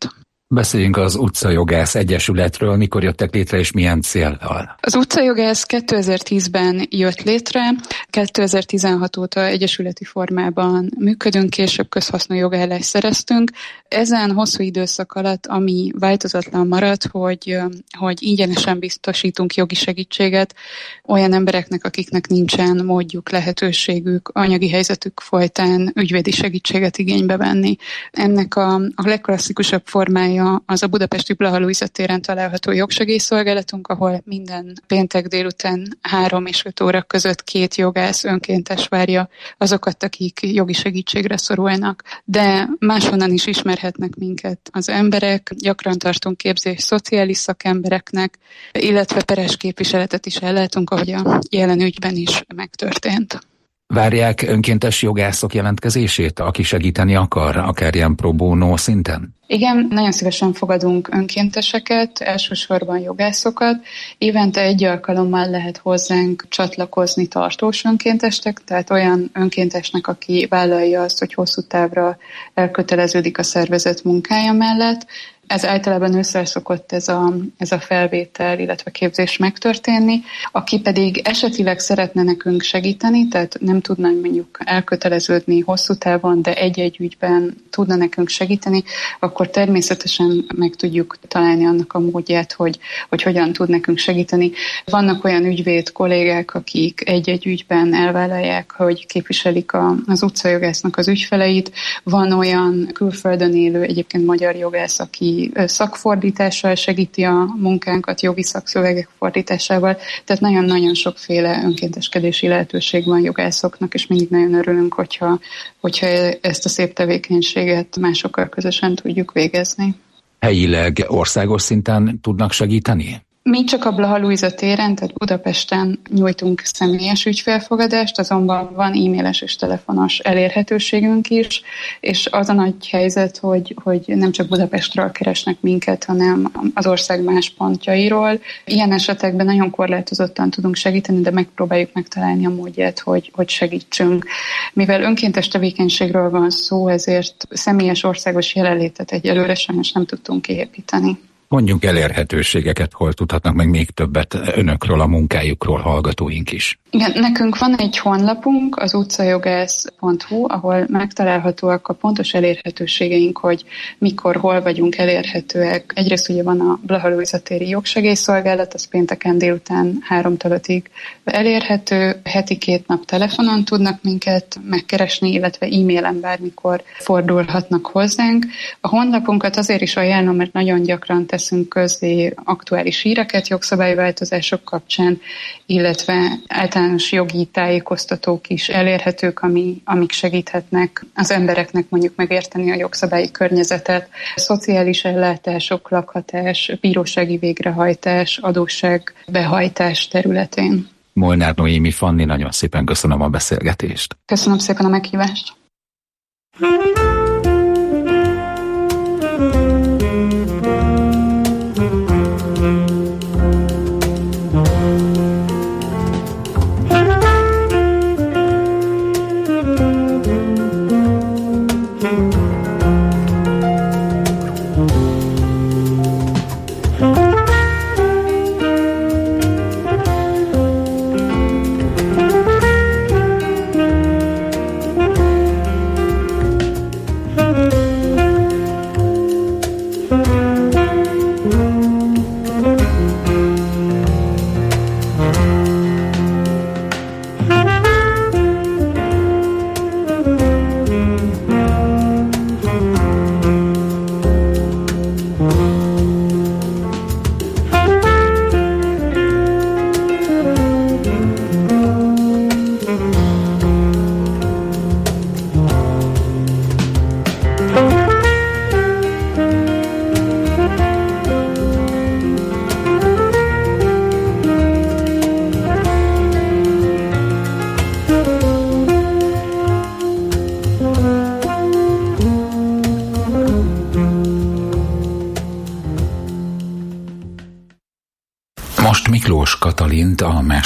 Beszéljünk az Utcajogász Egyesületről, mikor jöttek létre és milyen céllal. Az Utcajogász kétezer-tízben jött létre, kétezer-tizenhat óta egyesületi formában működünk, később közhasznú jogállást szereztünk. Ezen hosszú időszak alatt, ami változatlan maradt, hogy, hogy ingyenesen biztosítunk jogi segítséget olyan embereknek, akiknek nincsen módjuk, lehetőségük, anyagi helyzetük folytán ügyvédi segítséget igénybe venni. Ennek a, a legklasszikusabb formája az a budapesti Blaha Lujza téren található jogsegélyszolgálatunk, ahol minden péntek délután három és öt óra között két jogász önkéntes várja azokat, akik jogi segítségre szorulnak. De máshonnan is ismerhetnek minket az emberek, gyakran tartunk képzést szociális szakembereknek, illetve peres képviseletet is ellátunk, ahogy a jelen ügyben is megtörtént. Várják önkéntes jogászok jelentkezését, aki segíteni akar, akár ilyen pro bono szinten? Igen, nagyon szívesen fogadunk önkénteseket, elsősorban jogászokat. Évente egy alkalommal lehet hozzánk csatlakozni tartós önkéntesnek, tehát olyan önkéntesnek, aki vállalja azt, hogy hosszú távra elköteleződik a szervezet munkája mellett. Ez általában ősszel szokott ez a, ez a felvétel, illetve képzés megtörténni. Aki pedig esetileg szeretne nekünk segíteni, tehát nem tudna mondjuk elköteleződni hosszú távon, de egy-egy ügyben tudna nekünk segíteni, akkor természetesen meg tudjuk találni annak a módját, hogy, hogy hogyan tud nekünk segíteni. Vannak olyan ügyvéd kollégák, akik egy-egy ügyben elvállalják, hogy képviselik a, az utcajogásznak az ügyfeleit. Van olyan külföldön élő, egyébként magyar jogász, aki szakfordítással segíti a munkánkat, jogi szakszövegek fordításával. Tehát nagyon-nagyon sokféle önkénteskedési lehetőség van jogászoknak, és mindig nagyon örülünk, hogyha, hogyha ezt a szép tevékenységet másokkal közösen tudjuk végezni. Helyileg, országos szinten tudnak segíteni? Mi csak a Blaha Lujza téren, tehát Budapesten nyújtunk személyes ügyfélfogadást, azonban van e-mailes és telefonos elérhetőségünk is, és az a nagy helyzet, hogy, hogy nem csak Budapestről keresnek minket, hanem az ország más pontjairól. Ilyen esetekben nagyon korlátozottan tudunk segíteni, de megpróbáljuk megtalálni a módját, hogy, hogy segítsünk. Mivel önkéntes tevékenységről van szó, ezért személyes országos jelenlétet egyelőre sajnos nem tudtunk kiépíteni. Mondjunk elérhetőségeket, hol tudhatnak meg még többet önökről, a munkájukról hallgatóink is. Igen, nekünk van egy honlapunk, az utcajogász pont hu, ahol megtalálhatóak a pontos elérhetőségeink, hogy mikor, hol vagyunk elérhetőek. Egyrészt ugye van a Blaha Lujza téri jogsegélyszolgálat, az pénteken délután háromtól ötig elérhető. Heti két nap telefonon tudnak minket megkeresni, illetve e-mailen bármikor fordulhatnak hozzánk. A honlapunkat azért is ajánlom, mert nagyon gyakran teszünk közzé aktuális híreket jogszabályváltozások kapcsán, illetve általános jogi tájékoztatók is elérhetők, ami, amik segíthetnek az embereknek mondjuk megérteni a jogszabályi környezetet, szociális ellátások, lakhatás, bírósági végrehajtás, adósságbehajtás területén. Molnár Noémi Fanni, nagyon szépen köszönöm a beszélgetést. Köszönöm szépen a meghívást.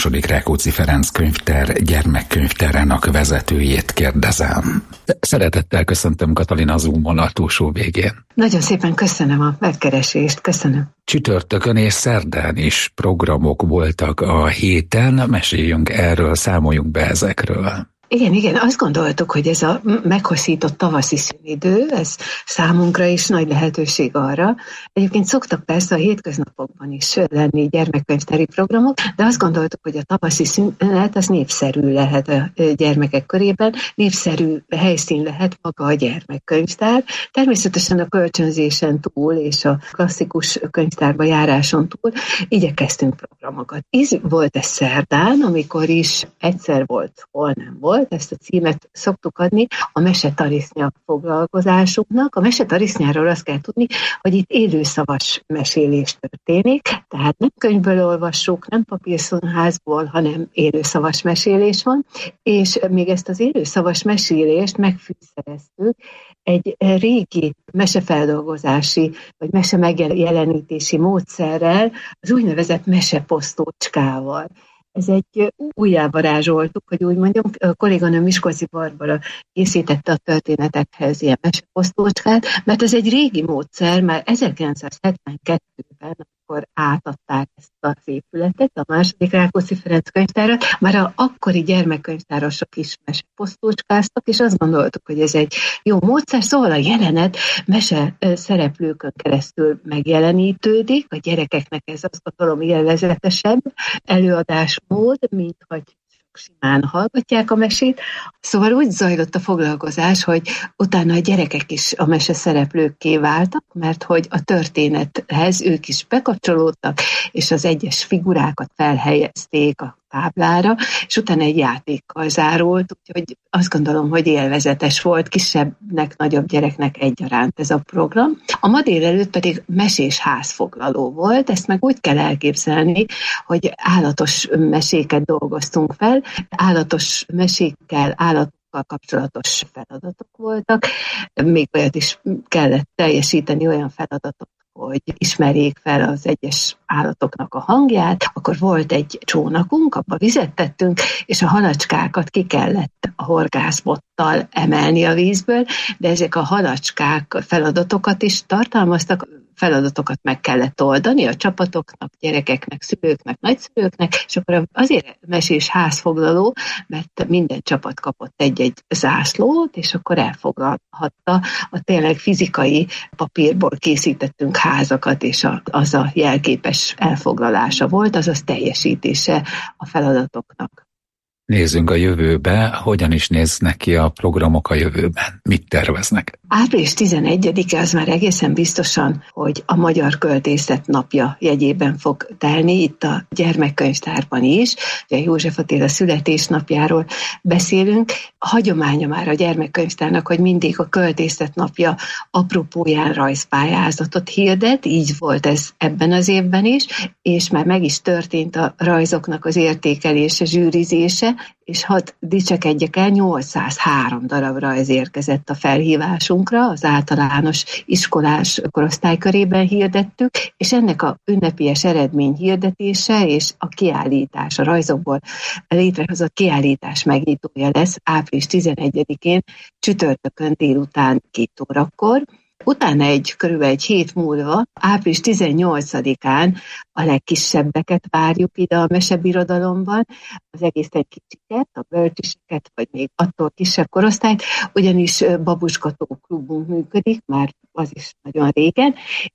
második Rákóczi Ferenc könyvtár gyermekkönyvtárának vezetőjét kérdezem. Szeretettel köszöntöm Katalin Zoomon a túlsó végén. Nagyon szépen köszönöm a megkeresést, köszönöm. Csütörtökön és szerdán is programok voltak a héten, meséljünk erről, számoljunk be ezekről. Igen, igen, azt gondoltuk, hogy ez a meghosszított tavaszi szünidő, ez számunkra is nagy lehetőség arra. Egyébként szoktak persze a hétköznapokban is lenni gyermekkönyvtári programok, de azt gondoltuk, hogy a tavaszi szünet az népszerű lehet a gyermekek körében, népszerű helyszín lehet maga a gyermekkönyvtár. Természetesen a kölcsönzésen túl és a klasszikus könyvtárba járáson túl igyekeztünk programokat. Így volt ez szerdán, amikor is egyszer volt, hol nem volt. Ezt a címet szoktuk adni a mesetarisznya foglalkozásunknak. A mesetarisznyáról azt kell tudni, hogy itt élőszavas mesélés történik, tehát nem könyvből olvassuk, nem papírszínházból, hanem élőszavas mesélés van, és még ezt az élőszavas mesélést megfűszereztük egy régi mesefeldolgozási vagy mese megjelenítési módszerrel, az úgynevezett meseposztócskával. Ez egy újjávarázsoltuk, hogy úgy mondjam, a kolléganőm Miskolci Barbara készítette a történetekhez ilyen meseposztócskát, mert ez egy régi módszer, már ezerkilencszázhetvenkettőben, amikor átadták ezt az épületet, a második Rákóczi Ferenc könyvtárat, már a akkori gyermekkönyvtárosok is meseposztócskáztak, és azt gondoltuk, hogy ez egy jó módszer, szóval a jelenet mese szereplőkön keresztül megjelenítődik, a gyerekeknek ez azt gondolom élvezetesebb előadásmód, mint hogy simán hallgatják a mesét. Szóval úgy zajlott a foglalkozás, hogy utána a gyerekek is a mese szereplőkké váltak, mert hogy a történethez ők is bekapcsolódtak, és az egyes figurákat felhelyezték a táblára, és utána egy játékkal zárult, úgyhogy azt gondolom, hogy élvezetes volt, kisebbnek, nagyobb gyereknek egyaránt ez a program. A ma délelőtt pedig mesés házfoglaló volt, ezt meg úgy kell elképzelni, hogy állatos meséket dolgoztunk fel, állatos mesékkel, állatokkal kapcsolatos feladatok voltak, még olyat is kellett teljesíteni, olyan feladatok, hogy ismerjék fel az egyes állatoknak a hangját, akkor volt egy csónakunk, abba vizet tettünk, és a halacskákat ki kellett a horgászbottal emelni a vízből, de ezek a halacskák feladatokat is tartalmaztak, feladatokat meg kellett oldani a csapatoknak, gyerekeknek, szülőknek, nagyszülőknek, és akkor azért mesés házfoglaló, mert minden csapat kapott egy-egy zászlót, és akkor elfoglalhatta a tényleg fizikai papírból készítettünk házakat, és a, az a jelképes elfoglalása volt, azaz teljesítése a feladatoknak. Nézzünk a jövőbe, hogyan is néznek ki a programok a jövőben, mit terveznek? április tizenegyedike az már egészen biztosan, hogy a Magyar Költészet napja jegyében fog telni, itt a gyermekkönyvtárban is, ugye József Attila születésnapjáról beszélünk. A hagyománya már a gyermekkönyvtárnak, hogy mindig a Költészet napja apropóján rajzpályázatot hirdet, így volt ez ebben az évben is, és már meg is történt a rajzoknak az értékelése, zsűrizése, és hadd dicsekedjek el, nyolcszázhárom darab rajz érkezett a felhívásunkra, az általános iskolás korosztály körében hirdettük, és ennek a ünnepélyes eredmény hirdetése és a kiállítás, a rajzokból létrehozott kiállítás megnyitója lesz április tizenegyedikén, csütörtökön délután két órakor. Utána egy körülbelül egy hét múlva, április tizennyolcadikán a legkisebbeket várjuk ide a mesebirodalomban, az egészen kicsiket, a bölcsiseket, vagy még attól kisebb korosztályt, ugyanis babusgató klubunk működik, már az is nagyon régen,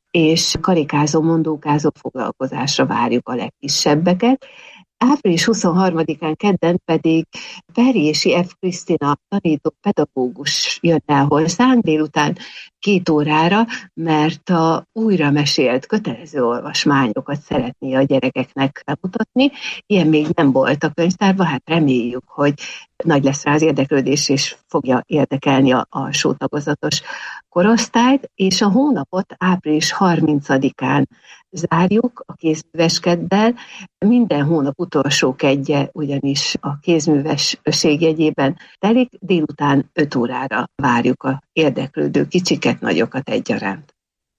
és karikázó, mondókázó foglalkozásra várjuk a legkisebbeket. április huszonharmadikán kedden pedig Perjési F. Krisztina tanító pedagógus jön el hozzánk délután két órára, mert a újra mesélt kötelező olvasmányokat szeretné a gyerekeknek bemutatni. Ilyen még nem volt a könyvtárban, hát reméljük, hogy nagy lesz rá az érdeklődés, és fogja érdekelni a alsó tagozatos korosztályt, és a hónapot április harmincadikán zárjuk a kézműveskeddel. Minden hónap utolsó kedje ugyanis a kézművesség jegyében telik, délután öt órára várjuk a érdeklődő kicsiket, nagyokat egyaránt.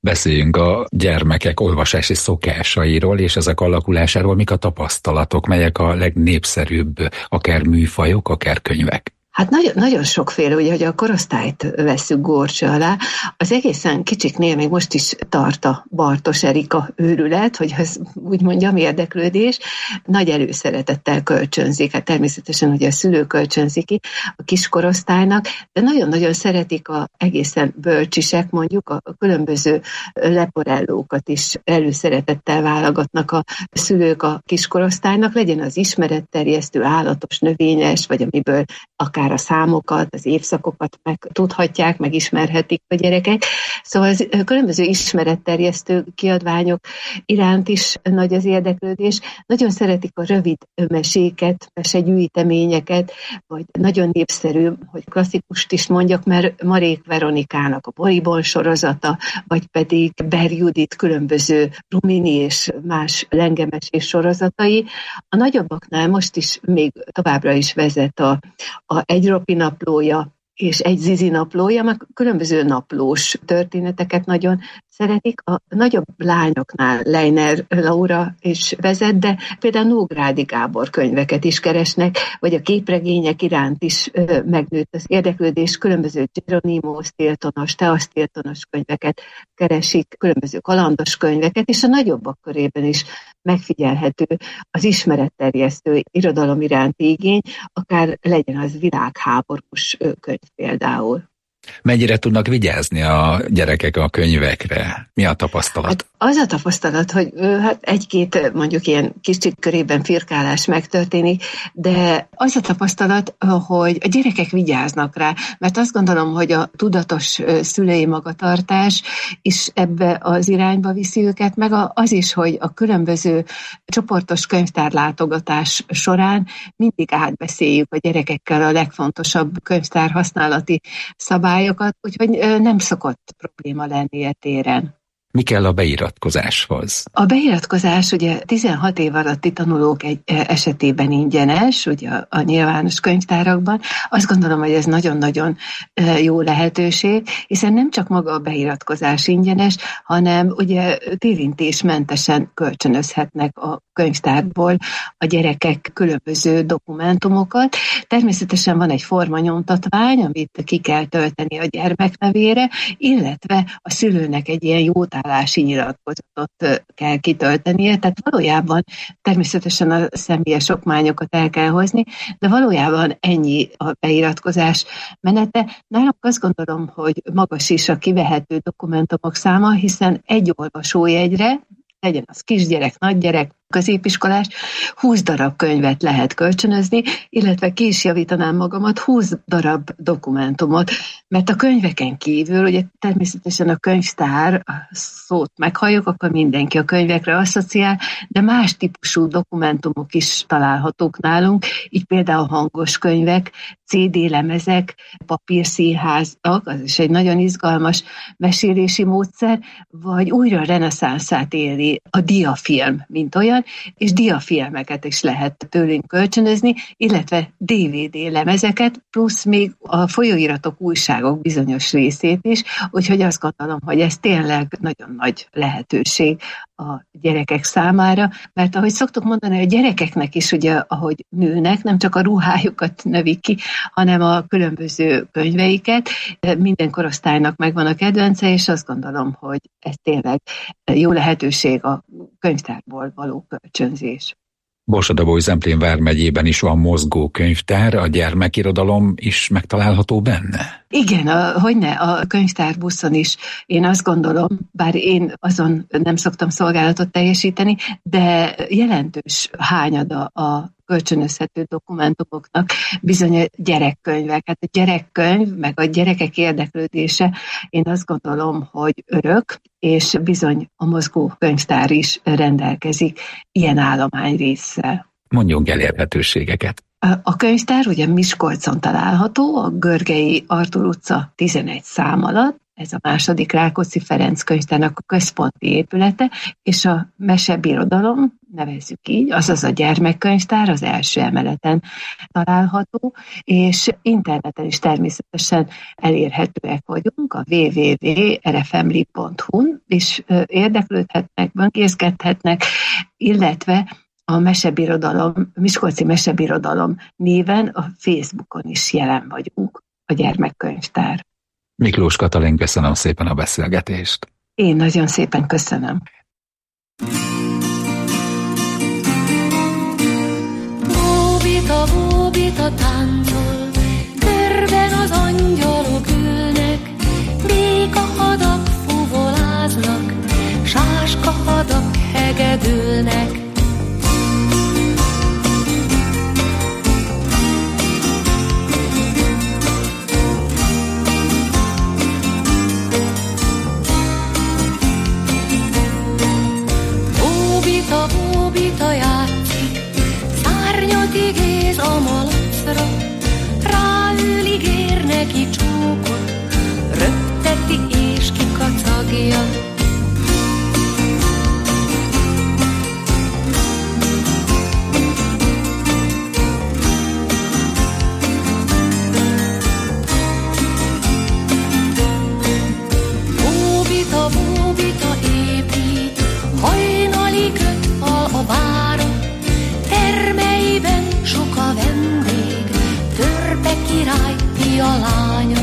Beszéljünk a gyermekek olvasási szokásairól és ezek alakulásáról. Mik a tapasztalatok, melyek a legnépszerűbb, akár műfajok, akár könyvek? Hát nagyon, nagyon sokféle, ugye, hogy a korosztályt vesszük górcső alá. Az egészen kicsiknél még most is tart a Bartos Erika őrület, hogy az úgy mondjam érdeklődés, nagy előszeretettel kölcsönzik. Hát természetesen ugye a szülő kölcsönzik ki a kiskorosztálynak, de nagyon-nagyon szeretik a egészen bölcsisek, mondjuk a különböző leporellókat is előszeretettel válogatnak a szülők a kiskorosztálynak, legyen az ismeretterjesztő, állatos, növényes, vagy amiből akár a számokat, az évszakokat meg tudhatják, megismerhetik a gyerekek. Szóval az különböző ismeretterjesztő kiadványok iránt is nagy az érdeklődés. Nagyon szeretik a rövid meséket, mesegyűjteményeket, vagy nagyon népszerű, hogy klasszikust is mondjak, mert Marék Veronikának a Boribon sorozata, vagy pedig Ber Judit különböző Rumini és más lengemesés sorozatai. A nagyobbaknál most is még továbbra is vezet a, a Egy Ropi naplója és egy Zizi naplója, meg különböző naplós történeteket nagyon szeretik. A nagyobb lányoknál Leiner Laura is vezet, de például Nógrádi Gábor könyveket is keresnek, vagy a képregények iránt is ö, megnőtt az érdeklődés, különböző Geronimo Stiltonos, Thea Stiltonos könyveket keresik, különböző kalandos könyveket, és a nagyobbak körében is megfigyelhető az ismeretterjesztő irodalom iránti igény, akár legyen az világháborús könyv például. Mennyire tudnak vigyázni a gyerekek a könyvekre? Mi a tapasztalat? Hát az a tapasztalat, hogy hát egy-két mondjuk ilyen kicsit körében firkálás megtörténik, de az a tapasztalat, hogy a gyerekek vigyáznak rá, mert azt gondolom, hogy a tudatos szülői magatartás is ebbe az irányba viszi őket, meg az is, hogy a különböző csoportos könyvtárlátogatás során mindig átbeszéljük a gyerekekkel a legfontosabb könyvtárhasználati szabályokat, úgyhogy nem szokott probléma lenni e téren. Mi kell a beiratkozáshoz? A beiratkozás ugye tizenhat év alatti tanulók egy esetében ingyenes, ugye a, a nyilvános könyvtárakban. Azt gondolom, hogy ez nagyon-nagyon jó lehetőség, hiszen nem csak maga a beiratkozás ingyenes, hanem ugye térintésmentesen kölcsönözhetnek a könyvtárból a gyerekek különböző dokumentumokat. Természetesen van egy formanyomtatvány, amit ki kell tölteni a gyermek nevére, illetve a szülőnek egy ilyen jótállási nyilatkozatot kell kitöltenie, tehát valójában természetesen a személyes okmányokat el kell hozni, de valójában ennyi a beiratkozás menete. Nálunk azt gondolom, hogy magas is a kivehető dokumentumok száma, hiszen egy olvasójegyre, legyen az kisgyerek, nagygyerek, középiskolás, húsz darab könyvet lehet kölcsönözni, illetve ki is javítanám magamat, húsz darab dokumentumot, mert a könyveken kívül, ugye természetesen a könyvtár, a szót meghalljuk, akkor mindenki a könyvekre asszociál, de más típusú dokumentumok is találhatók nálunk, így például hangos könyvek, cé dé lemezek, papírszínházak, az is egy nagyon izgalmas mesélési módszer, vagy újra reneszánszát éli a diafilm, mint olyan, és diafilmeket is lehet tőlünk kölcsönözni, illetve dé vé dé lemezeket, plusz még a folyóiratok, újságok bizonyos részét is, úgyhogy azt gondolom, hogy ez tényleg nagyon nagy lehetőség a gyerekek számára, mert ahogy szoktuk mondani, a gyerekeknek is ugye, ahogy nőnek, nem csak a ruhájukat növik ki, hanem a különböző könyveiket, minden korosztálynak megvan a kedvence, és azt gondolom, hogy ez tényleg jó lehetőség a könyvtárból való kölcsönzés. Borsod-Abaúj-Zemplén vármegyében is van mozgó könyvtár, a gyermekirodalom is megtalálható benne? Igen, a, hogyne, a könyvtárbuszon is. Én azt gondolom, bár én azon nem szoktam szolgálatot teljesíteni, de jelentős hányada a kölcsönözhető dokumentumoknak bizony a gyerekkönyvek. Hát a gyerekkönyv, meg a gyerekek érdeklődése, én azt gondolom, hogy örök, és bizony a mozgó könyvtár is rendelkezik ilyen állományrésszel. Mondjunk elérhetőségeket. A könyvtár ugye Miskolcon található, a Görgei Artúr utca tizenegy szám alatt, ez a második Rákóczi Ferenc könyvtárnak a központi épülete, és a mesebirodalom, nevezzük így, azaz a gyermekkönyvtár az első emeleten található, és interneten is természetesen elérhetőek vagyunk a double-u double-u double-u pont r f m l i pont h u-n, és érdeklődhetnek, böngészgethetnek, illetve a Mesebirodalom, Miskolci Mesebirodalom néven a Facebookon is jelen vagyunk, a gyermekkönyvtár. Miklós Katalin, köszönöm szépen a beszélgetést. Én nagyon szépen köszönöm. Bóbita, bóbita táncol, körben az angyalok ülnek, béka hadak fuvoláznak, sáska hadak hegedülnek. Bóbita, bóbita játszik, szárnyat igéz a malacra, ráül ígér neki csókot, röpteti és kikacagja. Bóbita, bóbita épít, hajnali kötfal a várat, termeiben sok a vendég, törpe király fia lánya.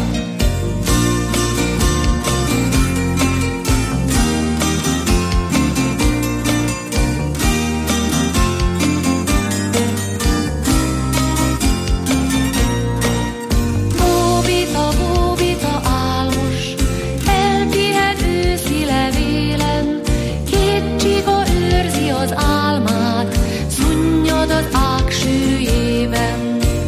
Bóbita, bóbita álmos, elpihen őszi levélen, két csiga őrzi az álmát, szunnyad az ág sűjében.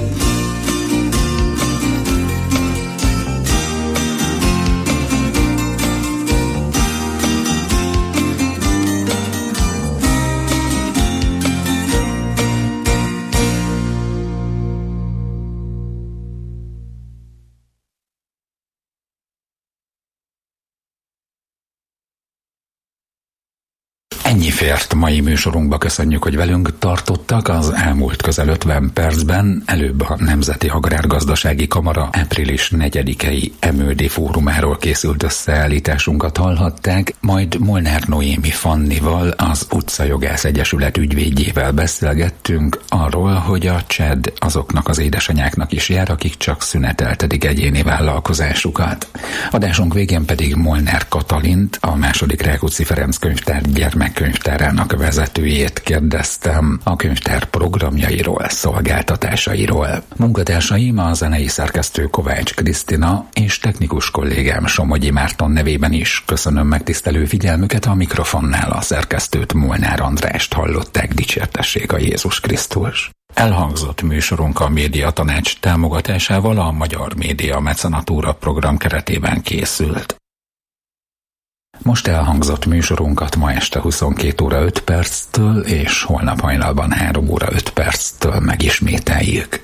Ennyi fért mai műsorunkba, köszönjük, hogy velünk tartottak. Az elmúlt közel ötven percben előbb a Nemzeti Agrárgazdasági Kamara április negyedikei Emődi fórumáról készült összeállításunkat hallhatták, majd Molnár Noémi Fannival, az Utcajogász Egyesület ügyvédjével beszélgettünk arról, hogy a cséd azoknak az édesanyáknak is jár, akik csak szüneteltetik egyéni vállalkozásukat. Adásunk végén pedig Molnár Katalint, a második Rákóczi Ferenc könyvtár gyermekkönyvtárának vezetőjét kérdeztem a könyvtár programjairól, szolgáltatásairól. Munkatársaim, a zenei szerkesztő Kovács Krisztina és technikus kollégám Somogyi Márton nevében is köszönöm megtisztelő figyelmüket, a mikrofonnál a szerkesztőt, Molnár Andrást hallották. Dicsértessék a Jézus Krisztus. Elhangzott műsorunk a Médiatanács támogatásával a Magyar Média Mecenatúra program keretében készült. Most elhangzott műsorunkat ma este huszonkét óra öt perctől és holnap hajnalban három óra öt perctől megismételjük.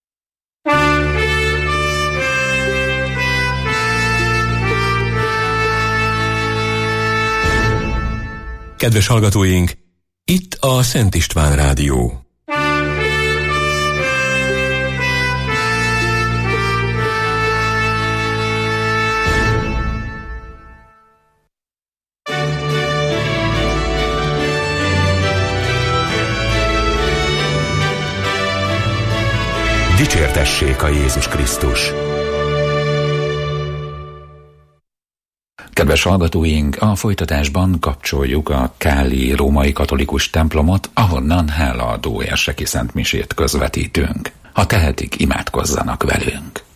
Kedves hallgatóink, itt a Szent István Rádió. Dicsértessék a Jézus Krisztus! Kedves hallgatóink, a folytatásban kapcsoljuk a káli római katolikus templomot, ahonnan hálaadó érseki szentmisét közvetítünk. Ha tehetik, imádkozzanak velünk!